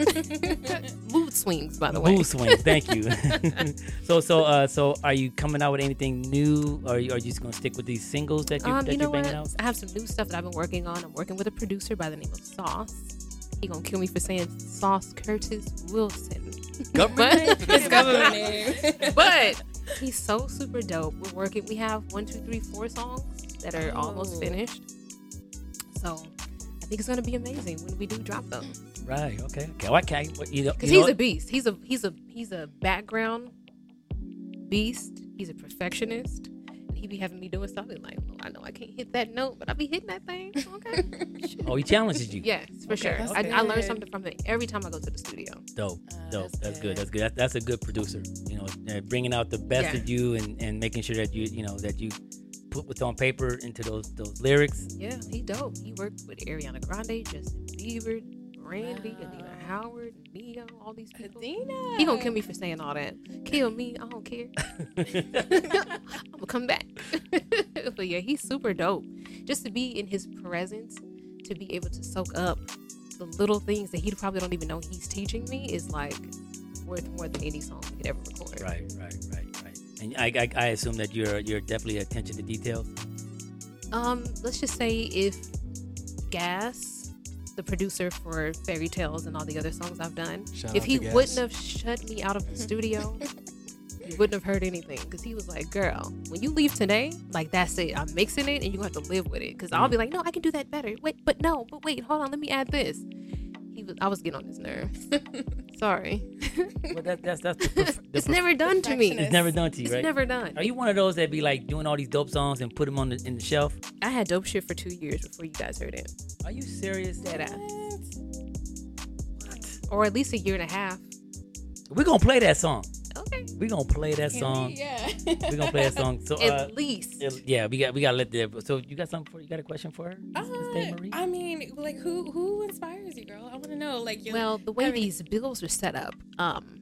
Mood swings, by the way. Mood swings. Thank you. so, so, uh, so, are you coming out with anything new, or are you, are you just gonna stick with these singles that you Um, that you know you're what? bringing out? I have some new stuff that I've been working on. I'm working with a producer by the name of Sauce. He gonna kill me for saying Sauce Curtis Wilson. Government But- It's government name. but he's so super dope. We're working. We have one, two, three, four songs that are Oh. almost finished. So I think it's gonna be amazing when we do drop them. Right. Okay. Okay. Well, I can't. well, You know, Because you know he's a what? beast. He's a he's a he's a background beast. He's a perfectionist. And he be having me doing something like, oh, I know I can't hit that note, but I be hitting that thing. Okay. Oh, he challenges you. Yes, for Okay, sure. that's I, I learn good. something from it every time I go to the studio. Dope, dope. that's That's, good. good. That's good. That, that's a good producer. You know, uh, bringing out the best Yeah. of you and, and making sure that you you know that you put what's on paper into those those lyrics. Yeah, he dope. He worked with Ariana Grande, Justin Bieber, Brandy, Adina Howard, Mia, all these people. Adina. He gonna kill me for saying all that. Kill me, I don't care. I'm gonna come back. But yeah, he's super dope. Just to be in his presence, to be able to soak up the little things that he probably don't even know he's teaching me is like worth more than any song we could ever record. Right, right, right, right. And I, I I assume that you're you're definitely attention to details. Um, let's just say if Gas, the producer for Fairy Tales and all the other songs I've done, Shout if out he to Gas. wouldn't have shut me out of the studio, you wouldn't have heard anything. Because he was like, girl, when you leave today, like that's it. I'm mixing it and you have to live with it. Because I'll be like, no, I can do that better. Wait, but no, but wait, hold on, let me add this. He was, I was getting on his nerves. Sorry. Well, that, that's that's the perf- the It's perf- never done to me. It's never done to you, It's right? never done. Are you one of those that be like doing all these dope songs and put them on the in the shelf? I had dope shit for two years before you guys heard it. Are you serious? Dead ass. Or at least a year and a half. We're gonna play that song. Okay. We're gonna play that Can song. we? Yeah. We're gonna play that song. So At uh, least. it- yeah, we got we gotta let the. So you got something for you got a question for her? Uh, Miss Dave Marie? I mean, like, who who inspires you, girl? I want to know. Like, your, Well, the way I mean- these bills are set up, um,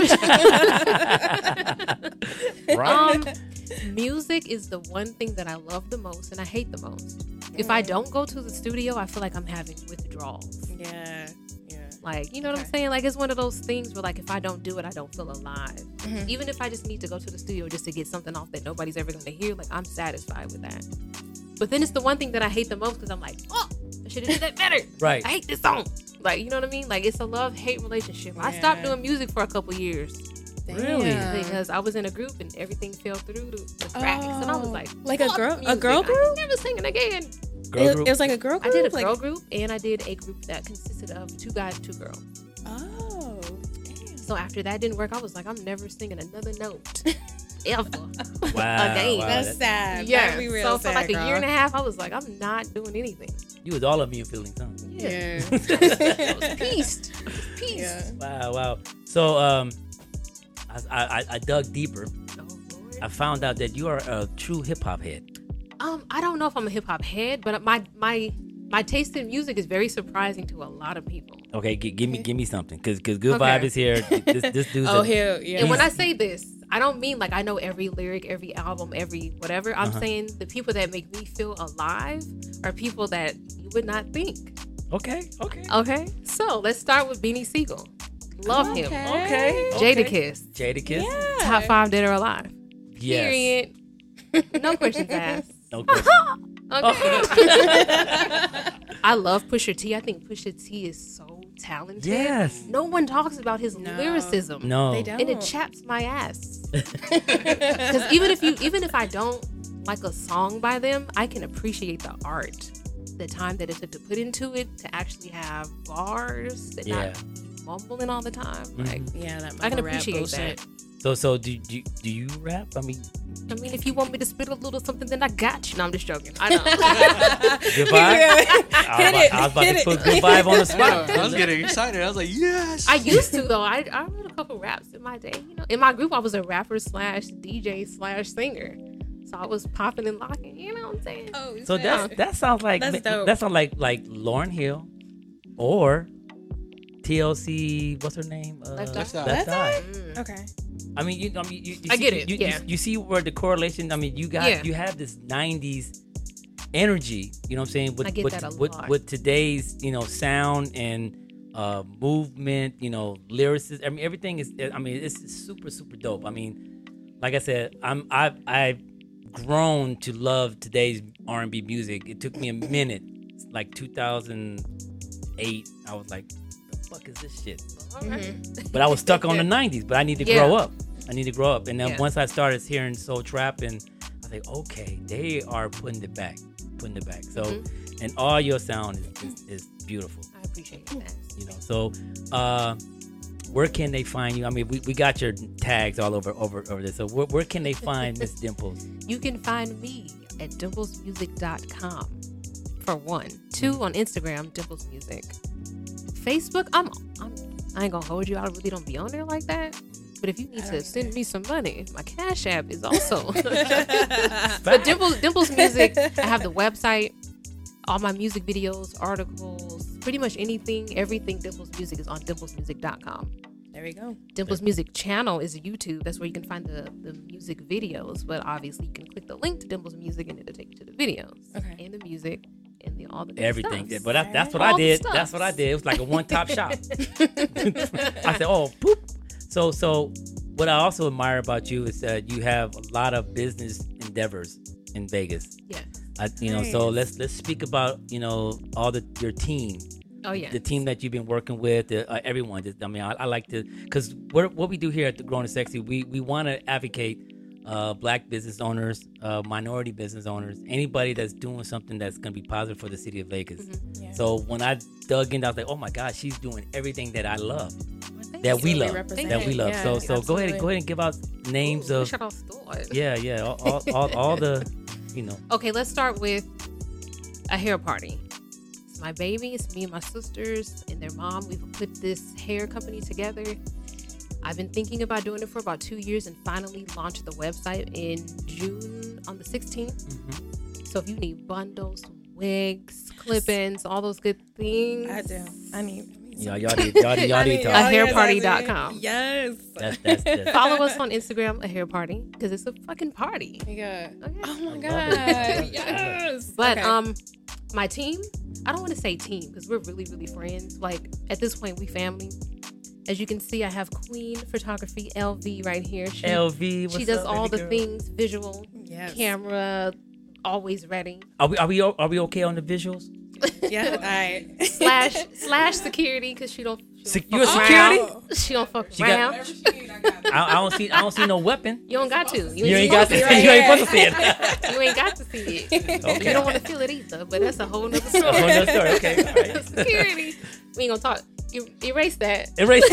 Right. um, music is the one thing that I love the most and I hate the most. If I don't go to the studio, I feel like I'm having withdrawals. Yeah. Yeah. Like, you know what I'm Okay. saying? Like, it's one of those things where, like, if I don't do it, I don't feel alive. Mhm. Even if I just need to go to the studio just to get something off that nobody's ever going to hear, like, I'm satisfied with that. But then it's the one thing that I hate the most because I'm like, oh, I should have did that better. Right. I hate this song. Like, you know what I mean? Like, it's a love-hate relationship. I stopped Yeah. doing music for a couple years. Really? Damn. Because I was in a group and everything fell through the, the cracks. And I was Oh, like, like a "Fuck girl- a music. girl I group? ain't never singing again. Girl it, group? it was like a girl I group. did a like, girl group and I did a group that consisted of two guys, two girls. Oh. Damn. So after that didn't work, I was like, I'm never singing another note ever Wow, again. wow. That's sad. Yeah. That'd be real So for sad, like a girl. year and a half, I was like, I'm not doing anything. You was all of you feeling something. Yeah. I was pieced. Pieced. Yeah. Wow, wow. So um, I I, I dug deeper. Oh, Lord. I found out that you are a true hip hop head. Um, I don't know if I'm a hip hop head, but my my my taste in music is very surprising to a lot of people. Okay, g- give me give me something, cause cause good Okay. vibe is here. This this dude's Oh, a- here. Yeah. And when I say this, I don't mean like I know every lyric, every album, every whatever. I'm Uh-huh. saying the people that make me feel alive are people that you would not think. Okay, okay, Okay, so let's start with Beanie Siegel. Love him. okay. Jadakiss. Jadakiss. Yeah. Top five dead or alive. Yes. Period. No questions asked. No question. Okay. I love Pusha T. I think Pusha T is so talented. Yes. No one talks about his No. lyricism. No. They don't. And it chaps my ass. Because even if you, even if I don't like a song by them, I can appreciate the art, the time that it took to put into it, to actually have bars that Yeah. not mumbling all the time. Like, yeah, that I can mumble rap appreciate bullshit. that. So so do do do you rap? I mean, I mean, if you want me to spit a little something, then I got you. No, I'm just joking. I know. good vibe. I was about, I was about to put good vibe on the spot. I was getting excited. I was like, yes. I used to though. I I wrote a couple raps in my day. You know, in my group, I was a rapper slash D J slash singer. So I was popping and locking. You know what I'm saying? Oh, So that's that sounds like That's dope. that sounds like like Lauryn Hill, or T L C. What's her name? Uh, Left Eye. Left Left Eye. Eye? Okay. I mean, you. I mean, you. you I see, get it, You, yeah. you, you see where the correlation. I mean, you got Yeah. you have this nineties energy. You know what I'm saying? With I get with, that a with, lot. with today's you know sound and uh, movement. You know, lyricists. I mean, everything is. I mean, it's super super dope. I mean, like I said, I'm I've I've grown to love today's R and B music. It took me a minute, like two thousand eight. I was like, the fuck is this shit? But I was stuck on the nineties. But I need to Yeah. grow up. I need to grow up. And then Yeah. once I started hearing soul trap, and I was like, okay, they are putting it back, putting it back. So, Mm-hmm. and all your sound is, is, is beautiful. I appreciate that. You know. So, uh, where can they find you? I mean, we, we got your tags all over over over this. So where, where can they find Miss Dimples? You can find me at dimplez music dot com for one. Two, on Instagram, Dimples Music. Facebook, I'm, I'm I ain't gonna hold you. I really don't be on there like that. But if you need to send me some money, my Cash App is also. But Dimples, Dimples Music, I have the website, all my music videos, articles, pretty much anything, everything Dimples Music is on dimplez music dot com. There we go. Dimples Music channel is YouTube. That's where you can find the, the music videos. But obviously, you can click the link to Dimples Music and it'll take you to the videos Okay. and the music and the all the good Everything. stuffs. But that, that's what All I the did. stuffs. That's what I did. It was like a one-top shop. I said, oh, poop. So, so what I also admire about you is that you have a lot of business endeavors in Vegas. Yeah. I, you know, so Nice. let's let's speak about you know all the your team. Oh yeah. The team that you've been working with, the, uh, everyone. Just, I mean, I, I like to, because what what we do here at the Grown and Sexy, we we want to advocate uh, black business owners, uh, minority business owners, anybody that's doing something that's going to be positive for the city of Vegas. Mm-hmm. Yeah. So when I dug in, I was like, oh my God, she's doing everything that I love, Thank that you. we We love, represent that we it. love. Yeah, so so go ahead and absolutely. go ahead and give out names Ooh, of should I start? yeah yeah all all, all, all the you know. Okay, let's start with a hair party. It's my baby. It's me and my sisters and their mom. We've put this hair company together. I've been thinking about doing it for about two years and finally launched the website in June on the sixteenth. Mm-hmm. So if you need bundles, wigs, clip-ins, all those good things. I do. I need. Y'all, y'all need, y'all need, y'all I need need to y'all. talk. a hair party dot com. Yes. That's, that's, that's, Follow us on Instagram, a hair party, because it's a fucking party. Yeah. Okay. Oh my I love god. it. Yes. But Okay. um, my team, I don't want to say team because we're really, really friends. Like at this point, we family. As you can see, I have Queen Photography L V right here. She, L V. she what's does up, all the baby girl? things visual, Yes. camera, always ready. Are we are we o- are we okay on the visuals? Yeah. All right. Slash slash security because she don't. She Sec- don't you a fuck security? around. She don't fuck She got- around. I, I don't see I don't see no weapon. You don't got to. You ain't got to. You supposed ain't supposed to see it. You ain't got to see it. Okay. You don't want to feel it either, but that's a whole nother story. A whole nother story. Okay, all right. Security. We ain't gonna talk. You erase that. Erase.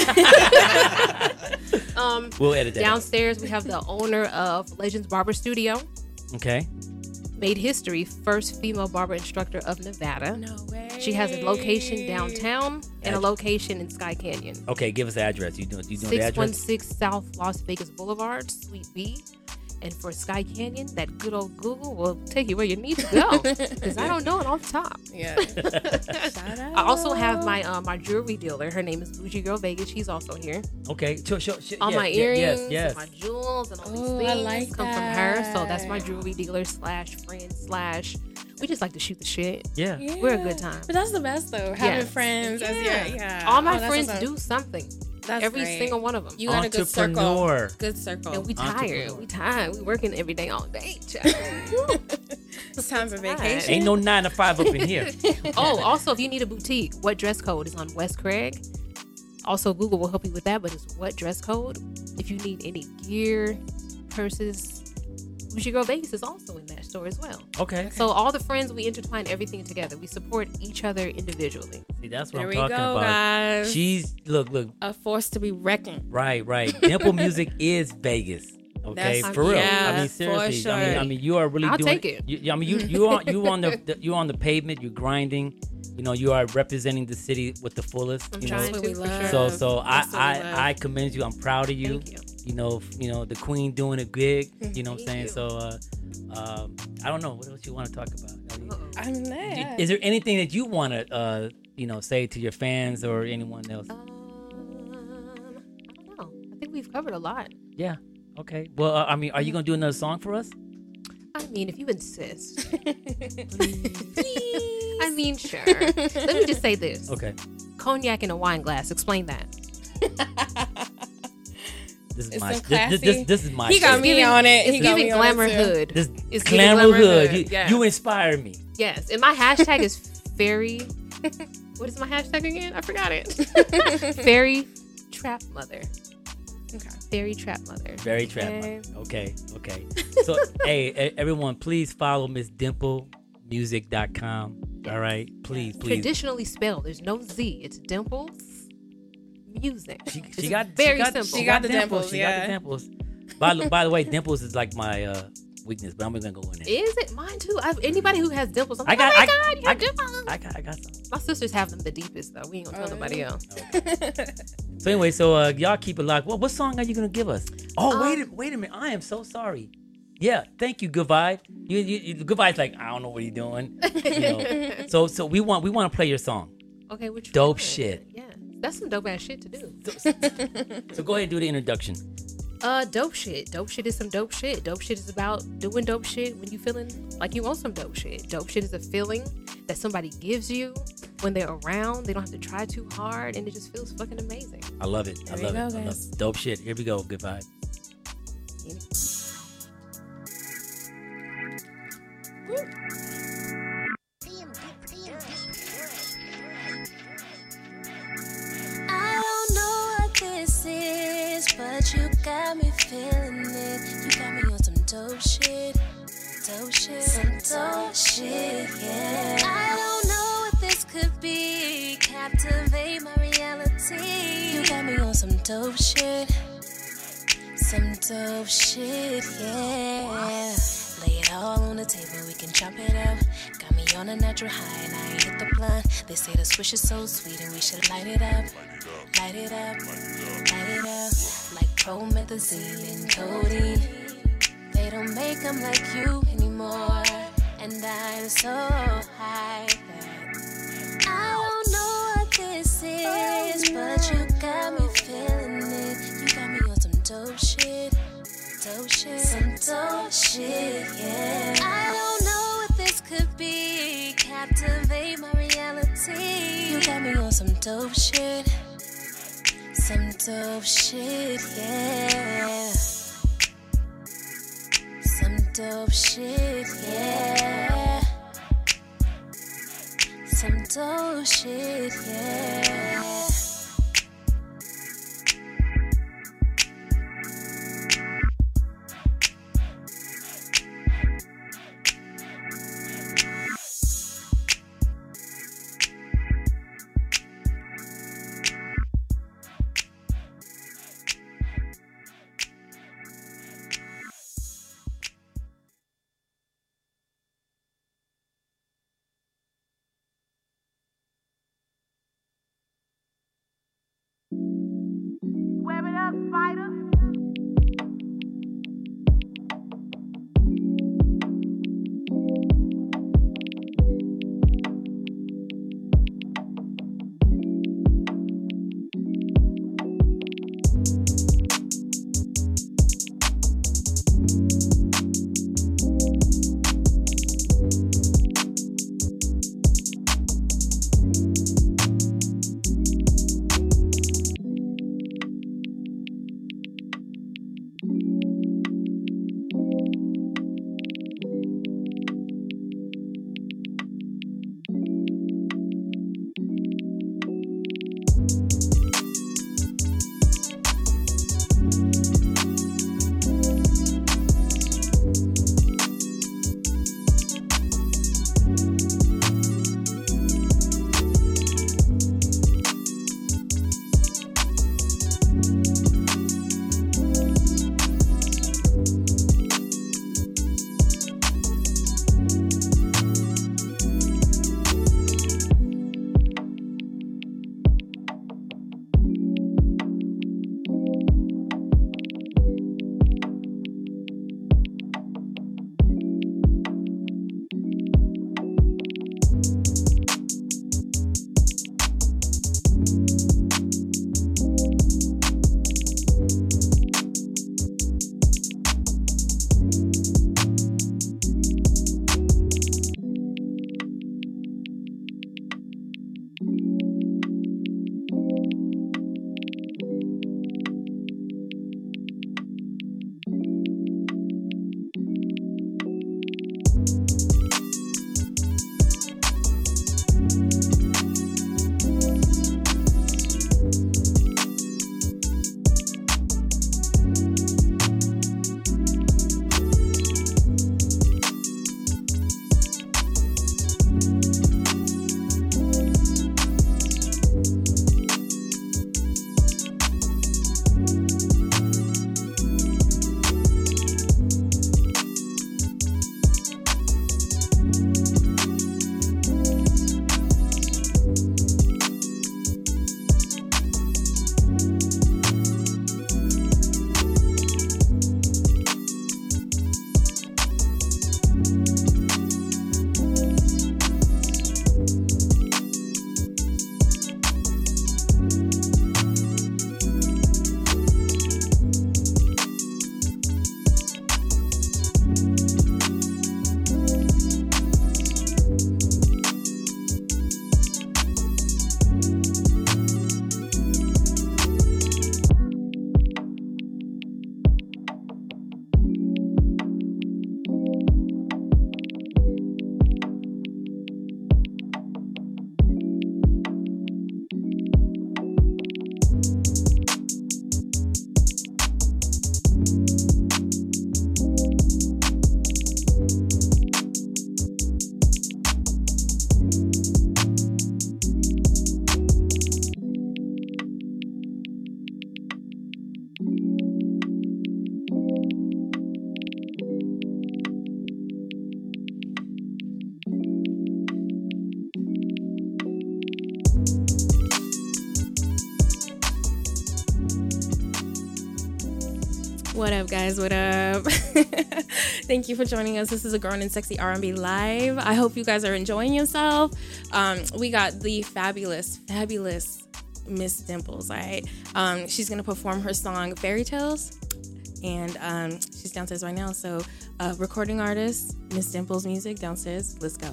um, We'll edit that out. Downstairs, we have the owner of Legends Barber Studio. Okay. Made history, first female barber instructor of Nevada. No way. She has a location downtown and a Ad- location in Sky Canyon. Okay. Give us the address. You doing you doing the six one address? six South Las Vegas Boulevard, Suite B. And for Sky Canyon, that good old Google will take you where you need to go. Because I don't know it off the top. Yeah. Shout out. I also have my uh, my jewelry dealer. Her name is Bougie Girl Vegas. She's also here. Okay. Show, show, show, All yes, my yes, earrings, Yes. Yes. and my jewels, and all these Ooh, things I like come from her. So that's my that. jewelry dealer slash friend slash. We just like to shoot the shit. Yeah. Yeah. We're a good time. But that's the best though. Having Yes. friends as Yeah. your yeah. All my Oh, that's friends what's up. do something. That's Every great. single one of them. You got a good circle. Entrepreneur. Good circle. And we tired. Entrepreneur. We tired. We working every day all day. child. It's time for Tired. vacation. Ain't no nine to five up in here. Oh, also, if you need a boutique, What Dress Code is on West Craig. Also, Google will help you with that, but it's What Dress Code. If you need any gear, purses, Bougie Girl Vegas is also in that store as well. Okay. So all the friends, we intertwine everything together. We support each other individually. See, that's what There I'm we talking go, about. guys. She's look, look. A force to be reckoned. Right, right. Dimple Music is Vegas. Okay, That's- for real. yeah, I mean, for seriously. I mean, sure. I mean, you are really I'll doing. take it. You, I mean, you you on you on the, the you on the pavement. You're grinding. You know, you are representing the city with the fullest. I'm you trying know, to, for sure. so so I That's what we love. I, I commend you. I'm proud of you. Thank you. You know, f- you know the queen doing a gig. You know what I'm Thank saying? you. So, uh, um, I don't know what else you want to talk about. I mean, I'm there. is there anything that you want to uh, you know say to your fans or anyone else? Um, I don't know. I think we've covered a lot. Yeah. Okay. Well, uh, I mean, are you gonna do another song for us? I mean, if you insist. I mean, sure. Let me just say this. Okay. Cognac in a wine glass. Explain that. This is It's my some this, this, this, this is my He got shit. me giving- on it. He It's got giving me on glamour it too. hood. This It's giving glamour glamour hood. hood, You, yeah. you inspire me. Yes. And my hashtag is fairy. What is my hashtag again? I forgot it. Fairy trap mother. Okay. Fairy trap mother. Very trap. Okay. Okay. Okay. So, hey, e- everyone, please follow Miss Dimple Music dot com. All right. Please, please. Traditionally spelled. There's no Z. It's Dimples Music. She, It's she got very she got, simple. She got the dimples. dimples, She yeah. got the dimples. By, the- by the way, dimples is like my uh, weakness, but I'm gonna go in there. Is it mine too? I've, anybody who has dimples, I'm I like, got- oh my I- god, you I- have dimples. I got, I got some. My sisters have them the deepest though. We ain't gonna tell Oh, nobody else. So anyway, so uh, y'all keep it locked. Well, what song are you gonna give us? Oh, Um, wait, a, wait a minute. I am so sorry. Yeah, thank you, Good Vibe. You, you, you, Good Vibe's like, I don't know what he's doing. You know. So, so we want, we want to play your song. Okay, which Dope one? shit. Yeah, that's some dope ass shit to do. So go ahead and do the introduction. Uh, dope shit. Dope shit is some dope shit. Dope shit is about doing dope shit when you feeling like you want some dope shit. Dope shit is a feeling that somebody gives you when they're around. They don't have to try too hard, and it just feels fucking amazing. I love it. I There love you it. go, I love guys. it. Dope shit. Here we go. Good Vibe. I don't know what this is, but you got me feeling it. You got me on some dope shit, dope shit, some dope shit, yeah. I don't know what this could be, captivate my reality. You got me on some dope shit, some dope shit, yeah. Lay it all on the table, we can chop it up. Got me on a natural high and I ain't hit the blunt. They say the swish is so sweet and we should light it up. Light it up, light it up. Like promethazine and codeine. They don't make them like you anymore. And I'm so high that I don't know what this is, but you got me feeling it. You got me on some dope shit. Dope shit, some dope shit, yeah. I don't know what this could be, captivate my reality. You got me on some dope shit, some dope shit, yeah. Some dope shit, yeah. Some dope shit, yeah. Web it up, spider. What up, guys? What up? Thank you for joining us. This is a Grown and Sexy R and B Live. I hope you guys are enjoying yourself. Um, we got the fabulous, fabulous Miss Dimples, all right? Um, she's going to perform her song, Fairy Tales, and um, she's downstairs right now. So, uh, recording artist, Miss Dimples Music, downstairs. Let's go.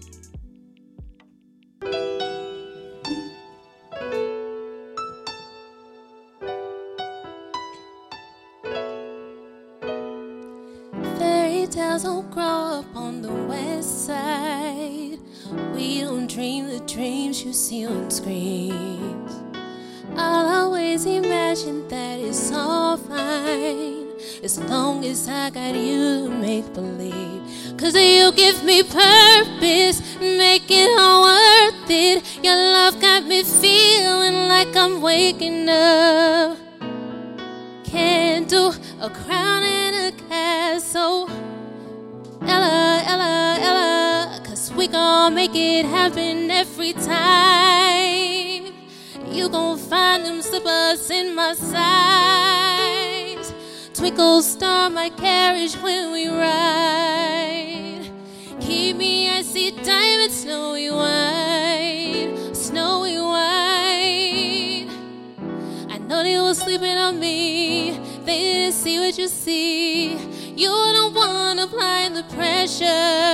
Fairy tales don't grow up on the west side. We don't dream the dreams you see on screens. I'll always imagine that it's all fine as long as I got you to make believe. Cause you give me purpose, make it all worth it. Your love got me feeling like I'm waking up. Can't do a crown and a castle. Ella, Ella, Ella, cause we gon' make it happen every time. You gon' find them slippers in my size. Twinkle star my carriage when we ride. Keep me, I see diamonds, snowy white, snowy white. I know they were sleeping on me, they didn't see what you see. You're the one applying the pressure.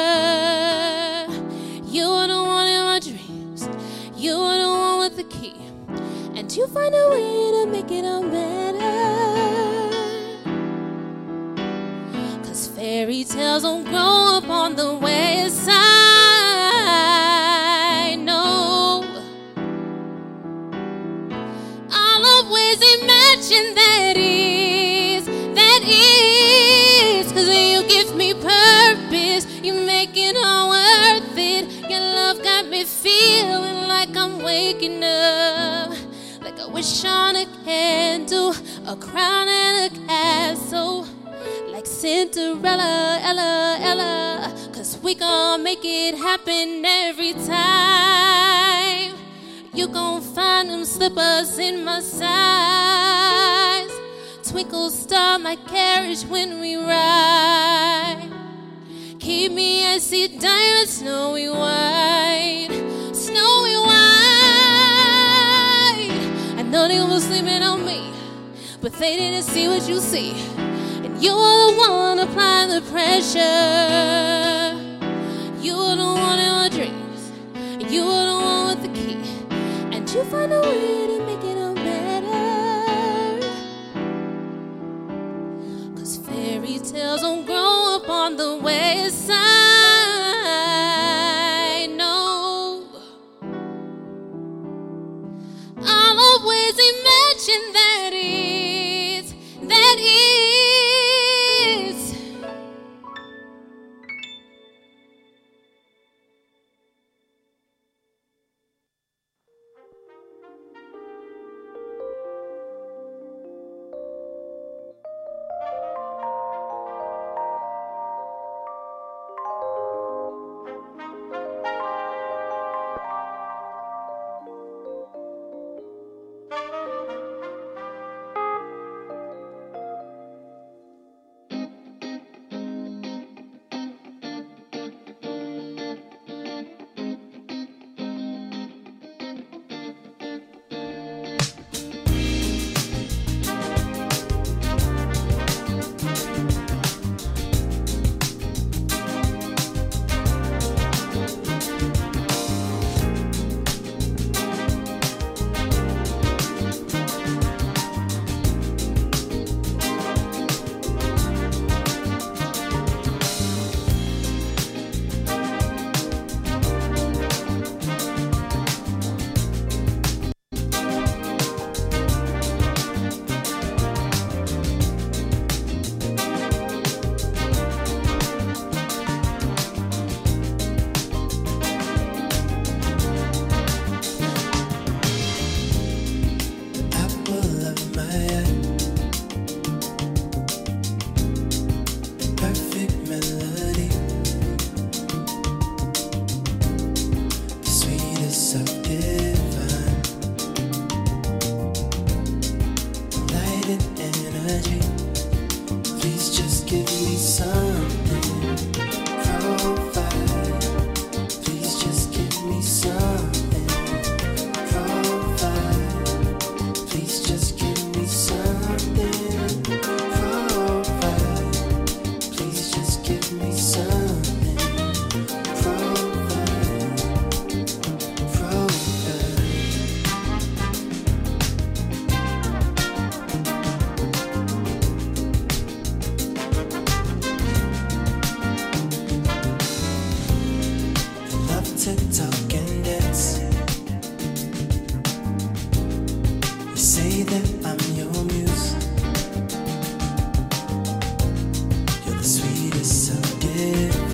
You're the one in my dreams. You're the one with the key. And you find a way to make it all better. Cause fairy tales don't grow up on the west side. No, I'll always imagine that is, that is. Cause you give me purpose, you make it all worth it. Your love got me feeling like I'm waking up. Like I wish on a candle, a crown and a castle. Like Cinderella, Ella, Ella. Cause we gon' make it happen every time. You gon' find them slippers in my size. Twinkle star my carriage when we ride. Keep me, I see diamonds, snowy white, snowy white. I know they were sleeping on me, but they didn't see what you see. And you were the one applying the pressure. You were the one in my dreams, and you were the one with the key. And you find a way to make it all better. Cause fairy tales don't grow up on the west side. No, I'll always imagine that it's, that it's. to talk and dance. You say that I'm your muse. You're the sweetest so different.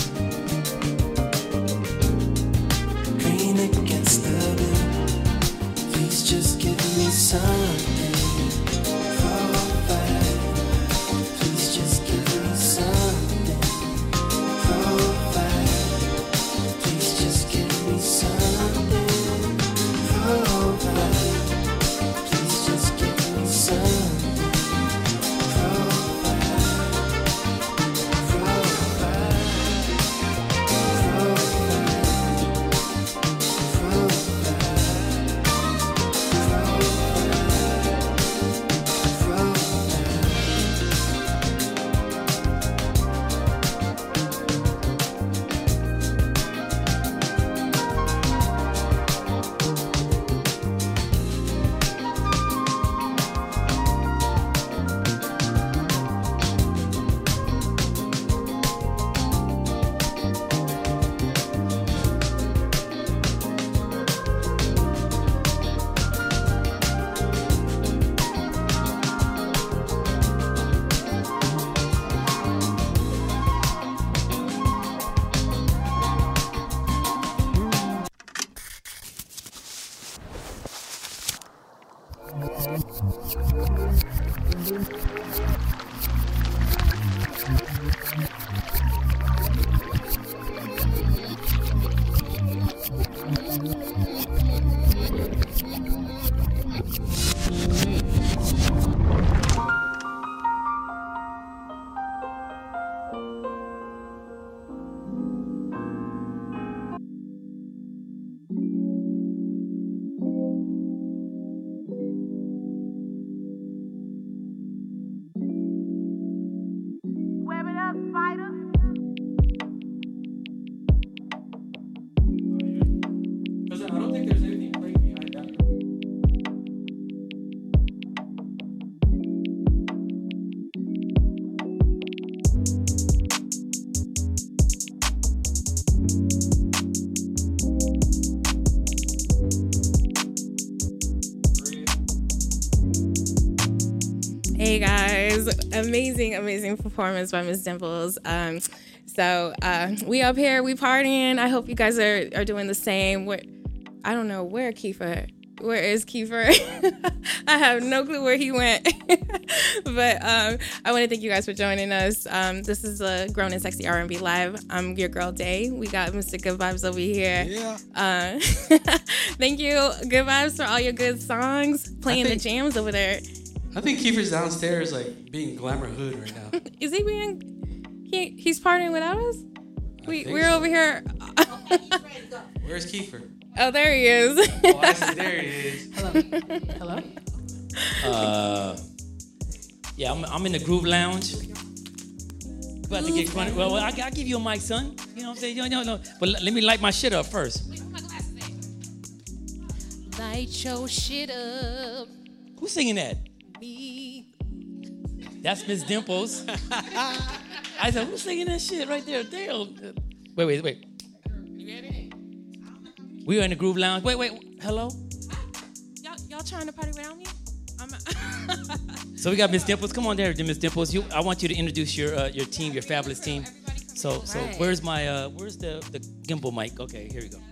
Green against the blue. Please just give me something. Provide. Please just give me something. Provide. Please just give me something. Provide. Please just give me something. Web it up, spider. I don't think there's anything crazy behind that. Hey guys, amazing, amazing performance by Miss Dimples. Um, so uh, we up here, we partying. I hope you guys are, are doing the same. Where, I don't know where Kiefer. Where is Kiefer? I have no clue where he went. But um, I want to thank you guys for joining us. Um, this is a Grown and Sexy R and B Live. I'm your girl Day. We got Mister Good Vibes over here. Yeah. Uh, thank you, Good Vibes, for all your good songs, playing think- the jams over there. I think Kiefer's downstairs, like being glamour hood right now. Is he being? He he's partying without us. We think we're so. over here. Where's Kiefer? Oh, there he is. Oh, I see, there he is. Hello. Uh, yeah, I'm, I'm in the Groove Lounge. About to get crunk. Well, well I, I'll give you a mic, son. You know what I'm saying? No, no, no. But let me light my shit up first. Light your shit up. Who's singing that? Me. That's Miss Dimples. I said, who's singing that shit right there? Damn. Wait, wait, wait. You ready? We are in the Groove Lounge. Wait, wait. Hello? Y'all, y'all trying to party without me? I'm So we got Miss Dimples. Come on there, Miss Dimples. You, I want you to introduce your uh, your team, your fabulous team. So, so Right. where's my uh, where's the the gimbal mic? Okay, here we go.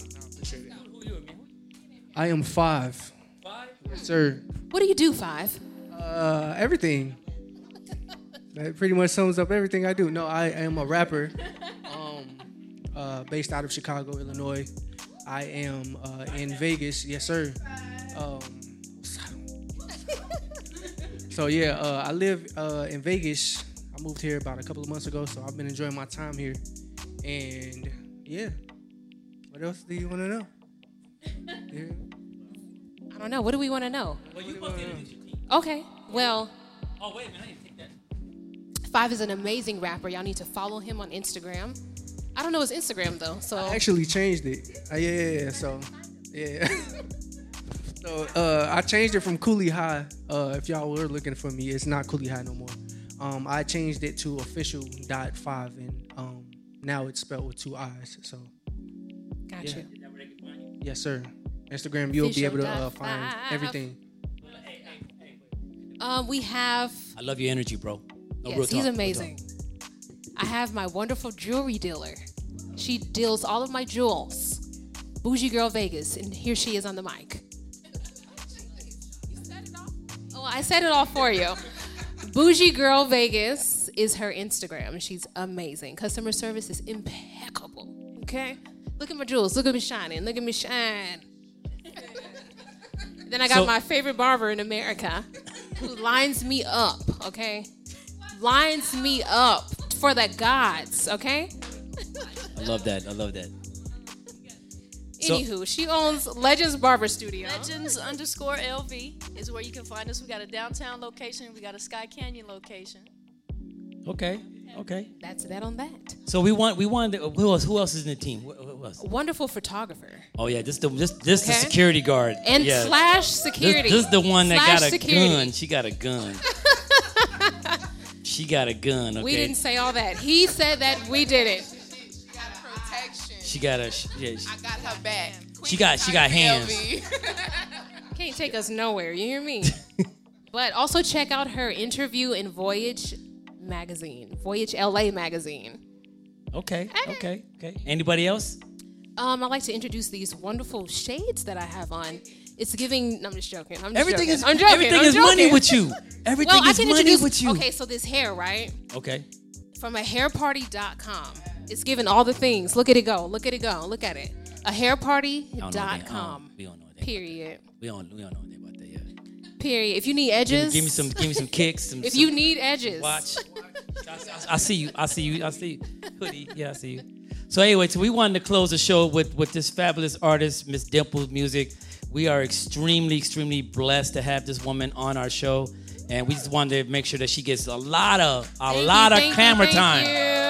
I am five. Five? Yes, sir. What do you do, Five? Uh, everything. That pretty much sums up everything I do. No, I am a rapper, um, uh, based out of Chicago, Illinois. I am uh, in Vegas, yes sir. Um, so yeah, uh, I live uh, in Vegas. I moved here about a couple of months ago, so I've been enjoying my time here. And yeah, what else do you want to know? Yeah. I don't know. What do we want to know? Well, you must introduce your team. Okay. Well, Oh, wait a minute. I need to take that. Five is an amazing rapper. Y'all need to follow him on Instagram. I don't know his Instagram though, so I actually changed it. Uh, yeah, yeah, yeah. So, yeah. so uh, I changed it from Cooley High. Uh, if y'all were looking for me, it's not Cooley High no more. Um, I changed it to official dot five, and um, now it's spelled with two I's. So, Got Yeah. you. Yes, sir. Instagram, you'll be able to uh, Official find dot five. everything. Um, we have. I love your energy, bro. No, real Yes, he's talk, real amazing. I have my wonderful jewelry dealer. She deals all of my jewels. Bougie Girl Vegas, and here she is on the mic. Oh, I said it all for you. Bougie Girl Vegas is her Instagram. She's amazing. Customer service is impeccable. Okay? Look at my jewels. Look at me shining. Look at me shine. Then I got So- my favorite barber in America who lines me up, okay? Lines me up for the gods, okay? I love that. I love that. So- Anywho, she owns Legends Barber Studio. Legends underscore L V is where you can find us. We got a downtown location. We got a Sky Canyon location. Okay. Okay. That's that on that. So we want we want who else who else is in the team? Who, who else? Wonderful photographer. Oh yeah, this the this this the Okay. security guard. And yeah. slash security. This, this the one that Slash got a security. gun. She got a gun. She got a gun. Okay. We didn't say all that. He said that we did it. Protection. She got a. She, yeah, she, I got her back. she got she got hands. Can't take us nowhere. You hear me? But also check out her interview in Voyage magazine, Voyage L A magazine. Okay. Okay. Okay. Anybody else? Um, I'd like to introduce these wonderful shades that I have on. It's giving. No, I'm just joking. I'm just Everything joking. is I'm joking. everything I'm is money joking. with you. Everything well, is I can money introduce, with you. Okay, so this hair, right? Okay. From a hair party dot com. It's giving all the things. Look at it go. Look at it go. Look at it. A hair party dot com. We don't know that. Period. We don't we don't know anything about that yet. Period. If you need Give, edges, me- give me some give me some kicks. Some, if some- you need edges, watch. I see you. I see you. I see you. Hoodie. Yeah, I see you. So anyway, so we wanted to close the show with with this fabulous artist, Miss Dimple Music. We are extremely, extremely blessed to have this woman on our show, and we just wanted to make sure that she gets a lot of a Thank lot you, of thank you, camera thank time.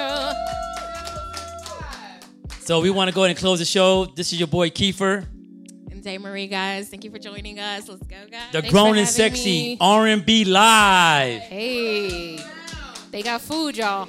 you. So we want to go ahead and close the show. This is your boy Kiefer, And Day Marie, guys. Thank you for joining us. Let's go, guys. the Thanks Grown for and having Sexy me. R and B Live. Hey, they got food, y'all.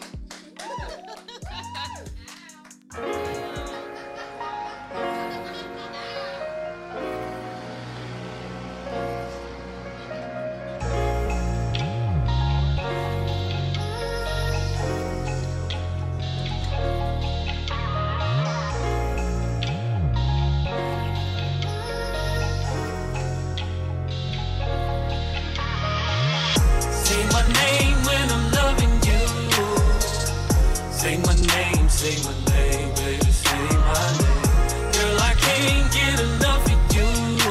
Say my name when I'm loving you. Say my name, say my name, baby, say my name. Girl, I can't get enough of you.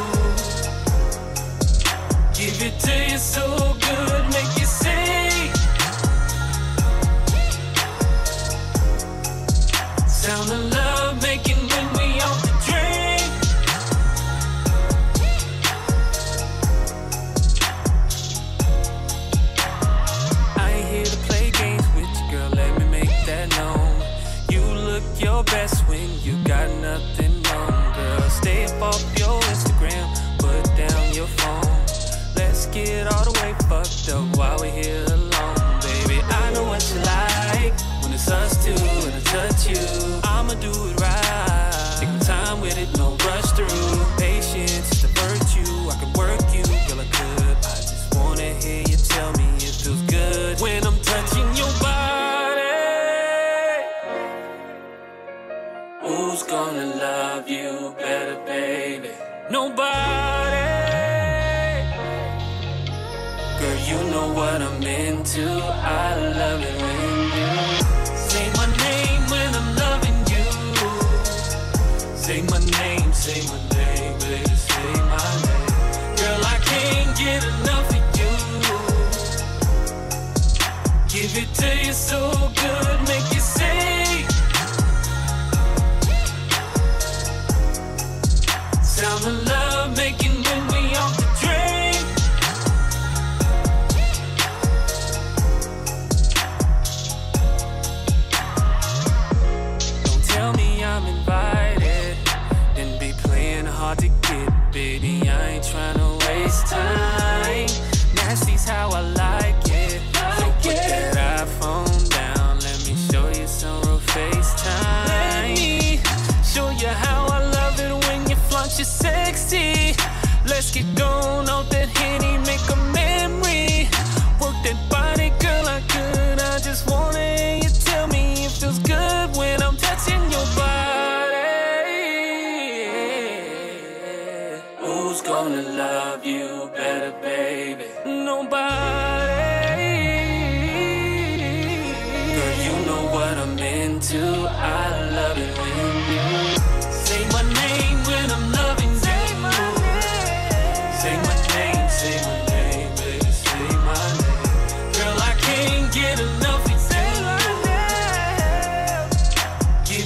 Give it to you so good, make you say. Sound of love making when we off the drink. I ain't here to play games with you, girl, let me make that known. You look your best when you got nothing on, girl. Stay up off your Instagram, put down your phone. Let's get all the way fucked up while we're here alone, baby. I know what you like when it's us two and I touch you. I'ma do it right. Take my time with it, no rush through. Patience is the virtue. I can work you, girl, I could. I just wanna hear you tell me it feels good when I'm touching your body. Who's gonna love you better, baby? Nobody. Girl, you know what I'm into. I love it when you say my name when I'm loving you. Say my name, say my name, baby, say my name. Girl, I can't get enough of you. Give it to you so good, make you say. Sound of love making when we off the drink.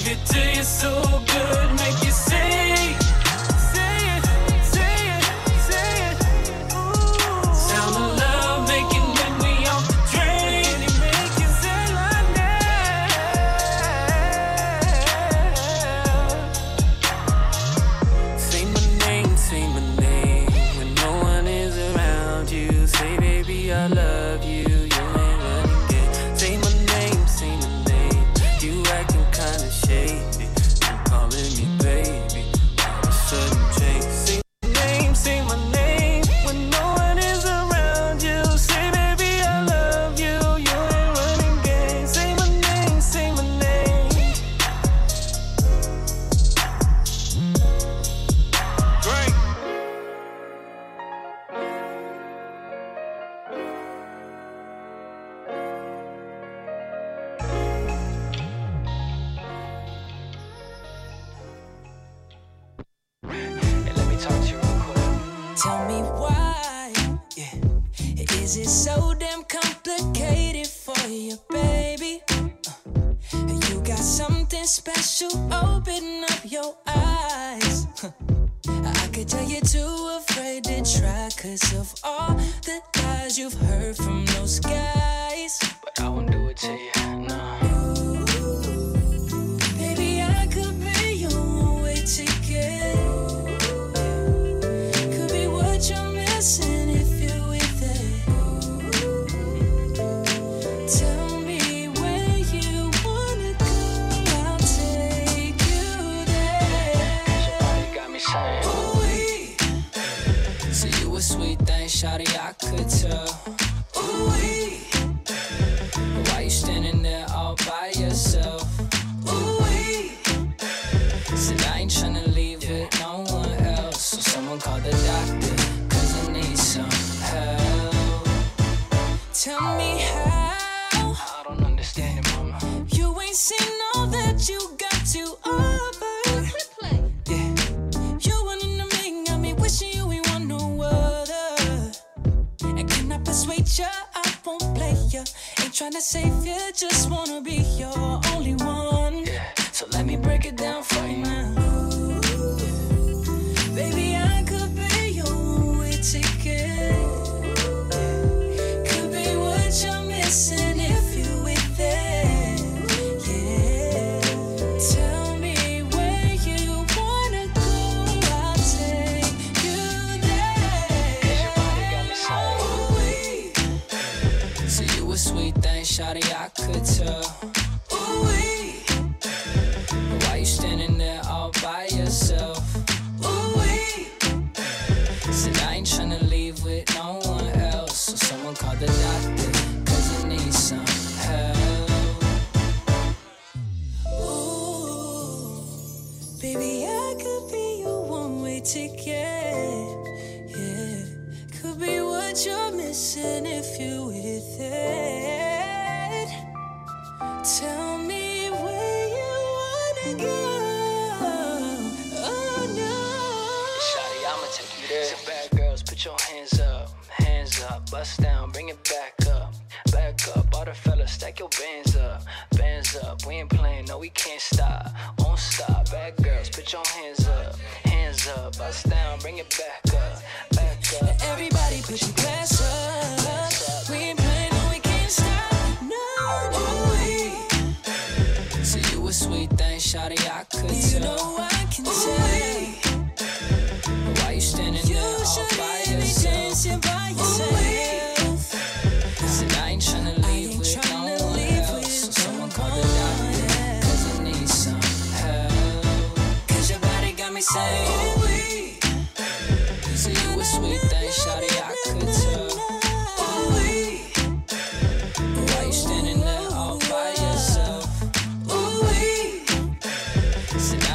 Give it to you so good, make you say, say it, say it, say it. Ooh. Sound of love, make it let me off the train. It make you say like that. Say my name, say my name. When no one is around you, say baby I love you. You ain't running game. Say my name, say my name. You acting kinda shady. You calling me baby. All of a sudden change. Say my name, say my name. When no one is around you, say baby I love you. You ain't running game. Say my name, say my name. Great. Hey, let me talk to you real quick. Tell me why, yeah. Is it so damn complicated for you, baby? Uh, you got something special, open up your eyes. Huh. I could tell you're too afraid to try, cause of all the lies you've heard from those guys. But I won't do it to you, no. Baby, I could be your one-way ticket. Could be what you're missing if you're with it. Tell me where you wanna go, I'll take you there. Somebody got me saying, ooh-wee. So you a sweet thing, shawty, I could tell. Ooh-wee. Why you standing there all by yourself? Ooh-wee. Said I ain't tryna leave with no one else. So someone call the doctor, cause I need some help. Tell me how. I don't understand it, mama. You ain't seen all that you got to offer. Yeah. You one in a million, got me wishing you ain't want no other. And can I persuade ya? I won't play ya. Ain't tryna save ya, just wanna be your only one. Yeah. So let me break it down for you now. Baby, I could be your one-way ticket. Could be what you're missing if you're with it. Yeah. Tell me where you wanna go, I'll take you there. Ooh-wee. So you a sweet thing, shawty, I could tell. Ooh-wee. Why you standing there all by yourself? Ooh-wee. Said I ain't tryna leave with no one else. So someone call the doctor, cause I need some help. Ooh, baby, I could be your one-way ticket. Yeah, could be what you're missing if you're with it. Tell me where you wanna go. Oh no. Shawty, I'ma take you there. So bad girls, put your hands up, hands up, bust down, bring it back up, back up. All the fellas, stack your bands up, bands up. We ain't playing, no, we can't stop, won't stop. Bad girls, put your hands up, hands up, bust down, bring it back up, back up. Everybody, put your glass up. We ain't playing, no, we can't stop. No, no, we. So you a sweet thing, shawty, I could tell. You know I can tell. Why you standing there all by yourself? By yourself. Said I ain't tryna leave with no one else. So someone call the doctor, cause I need some help. Cause your body got me saying, ooh-wee. So you a sweet thing, shawty, I could tell. Ooh-wee. Why you standing there all by yourself? Ooh-wee. Said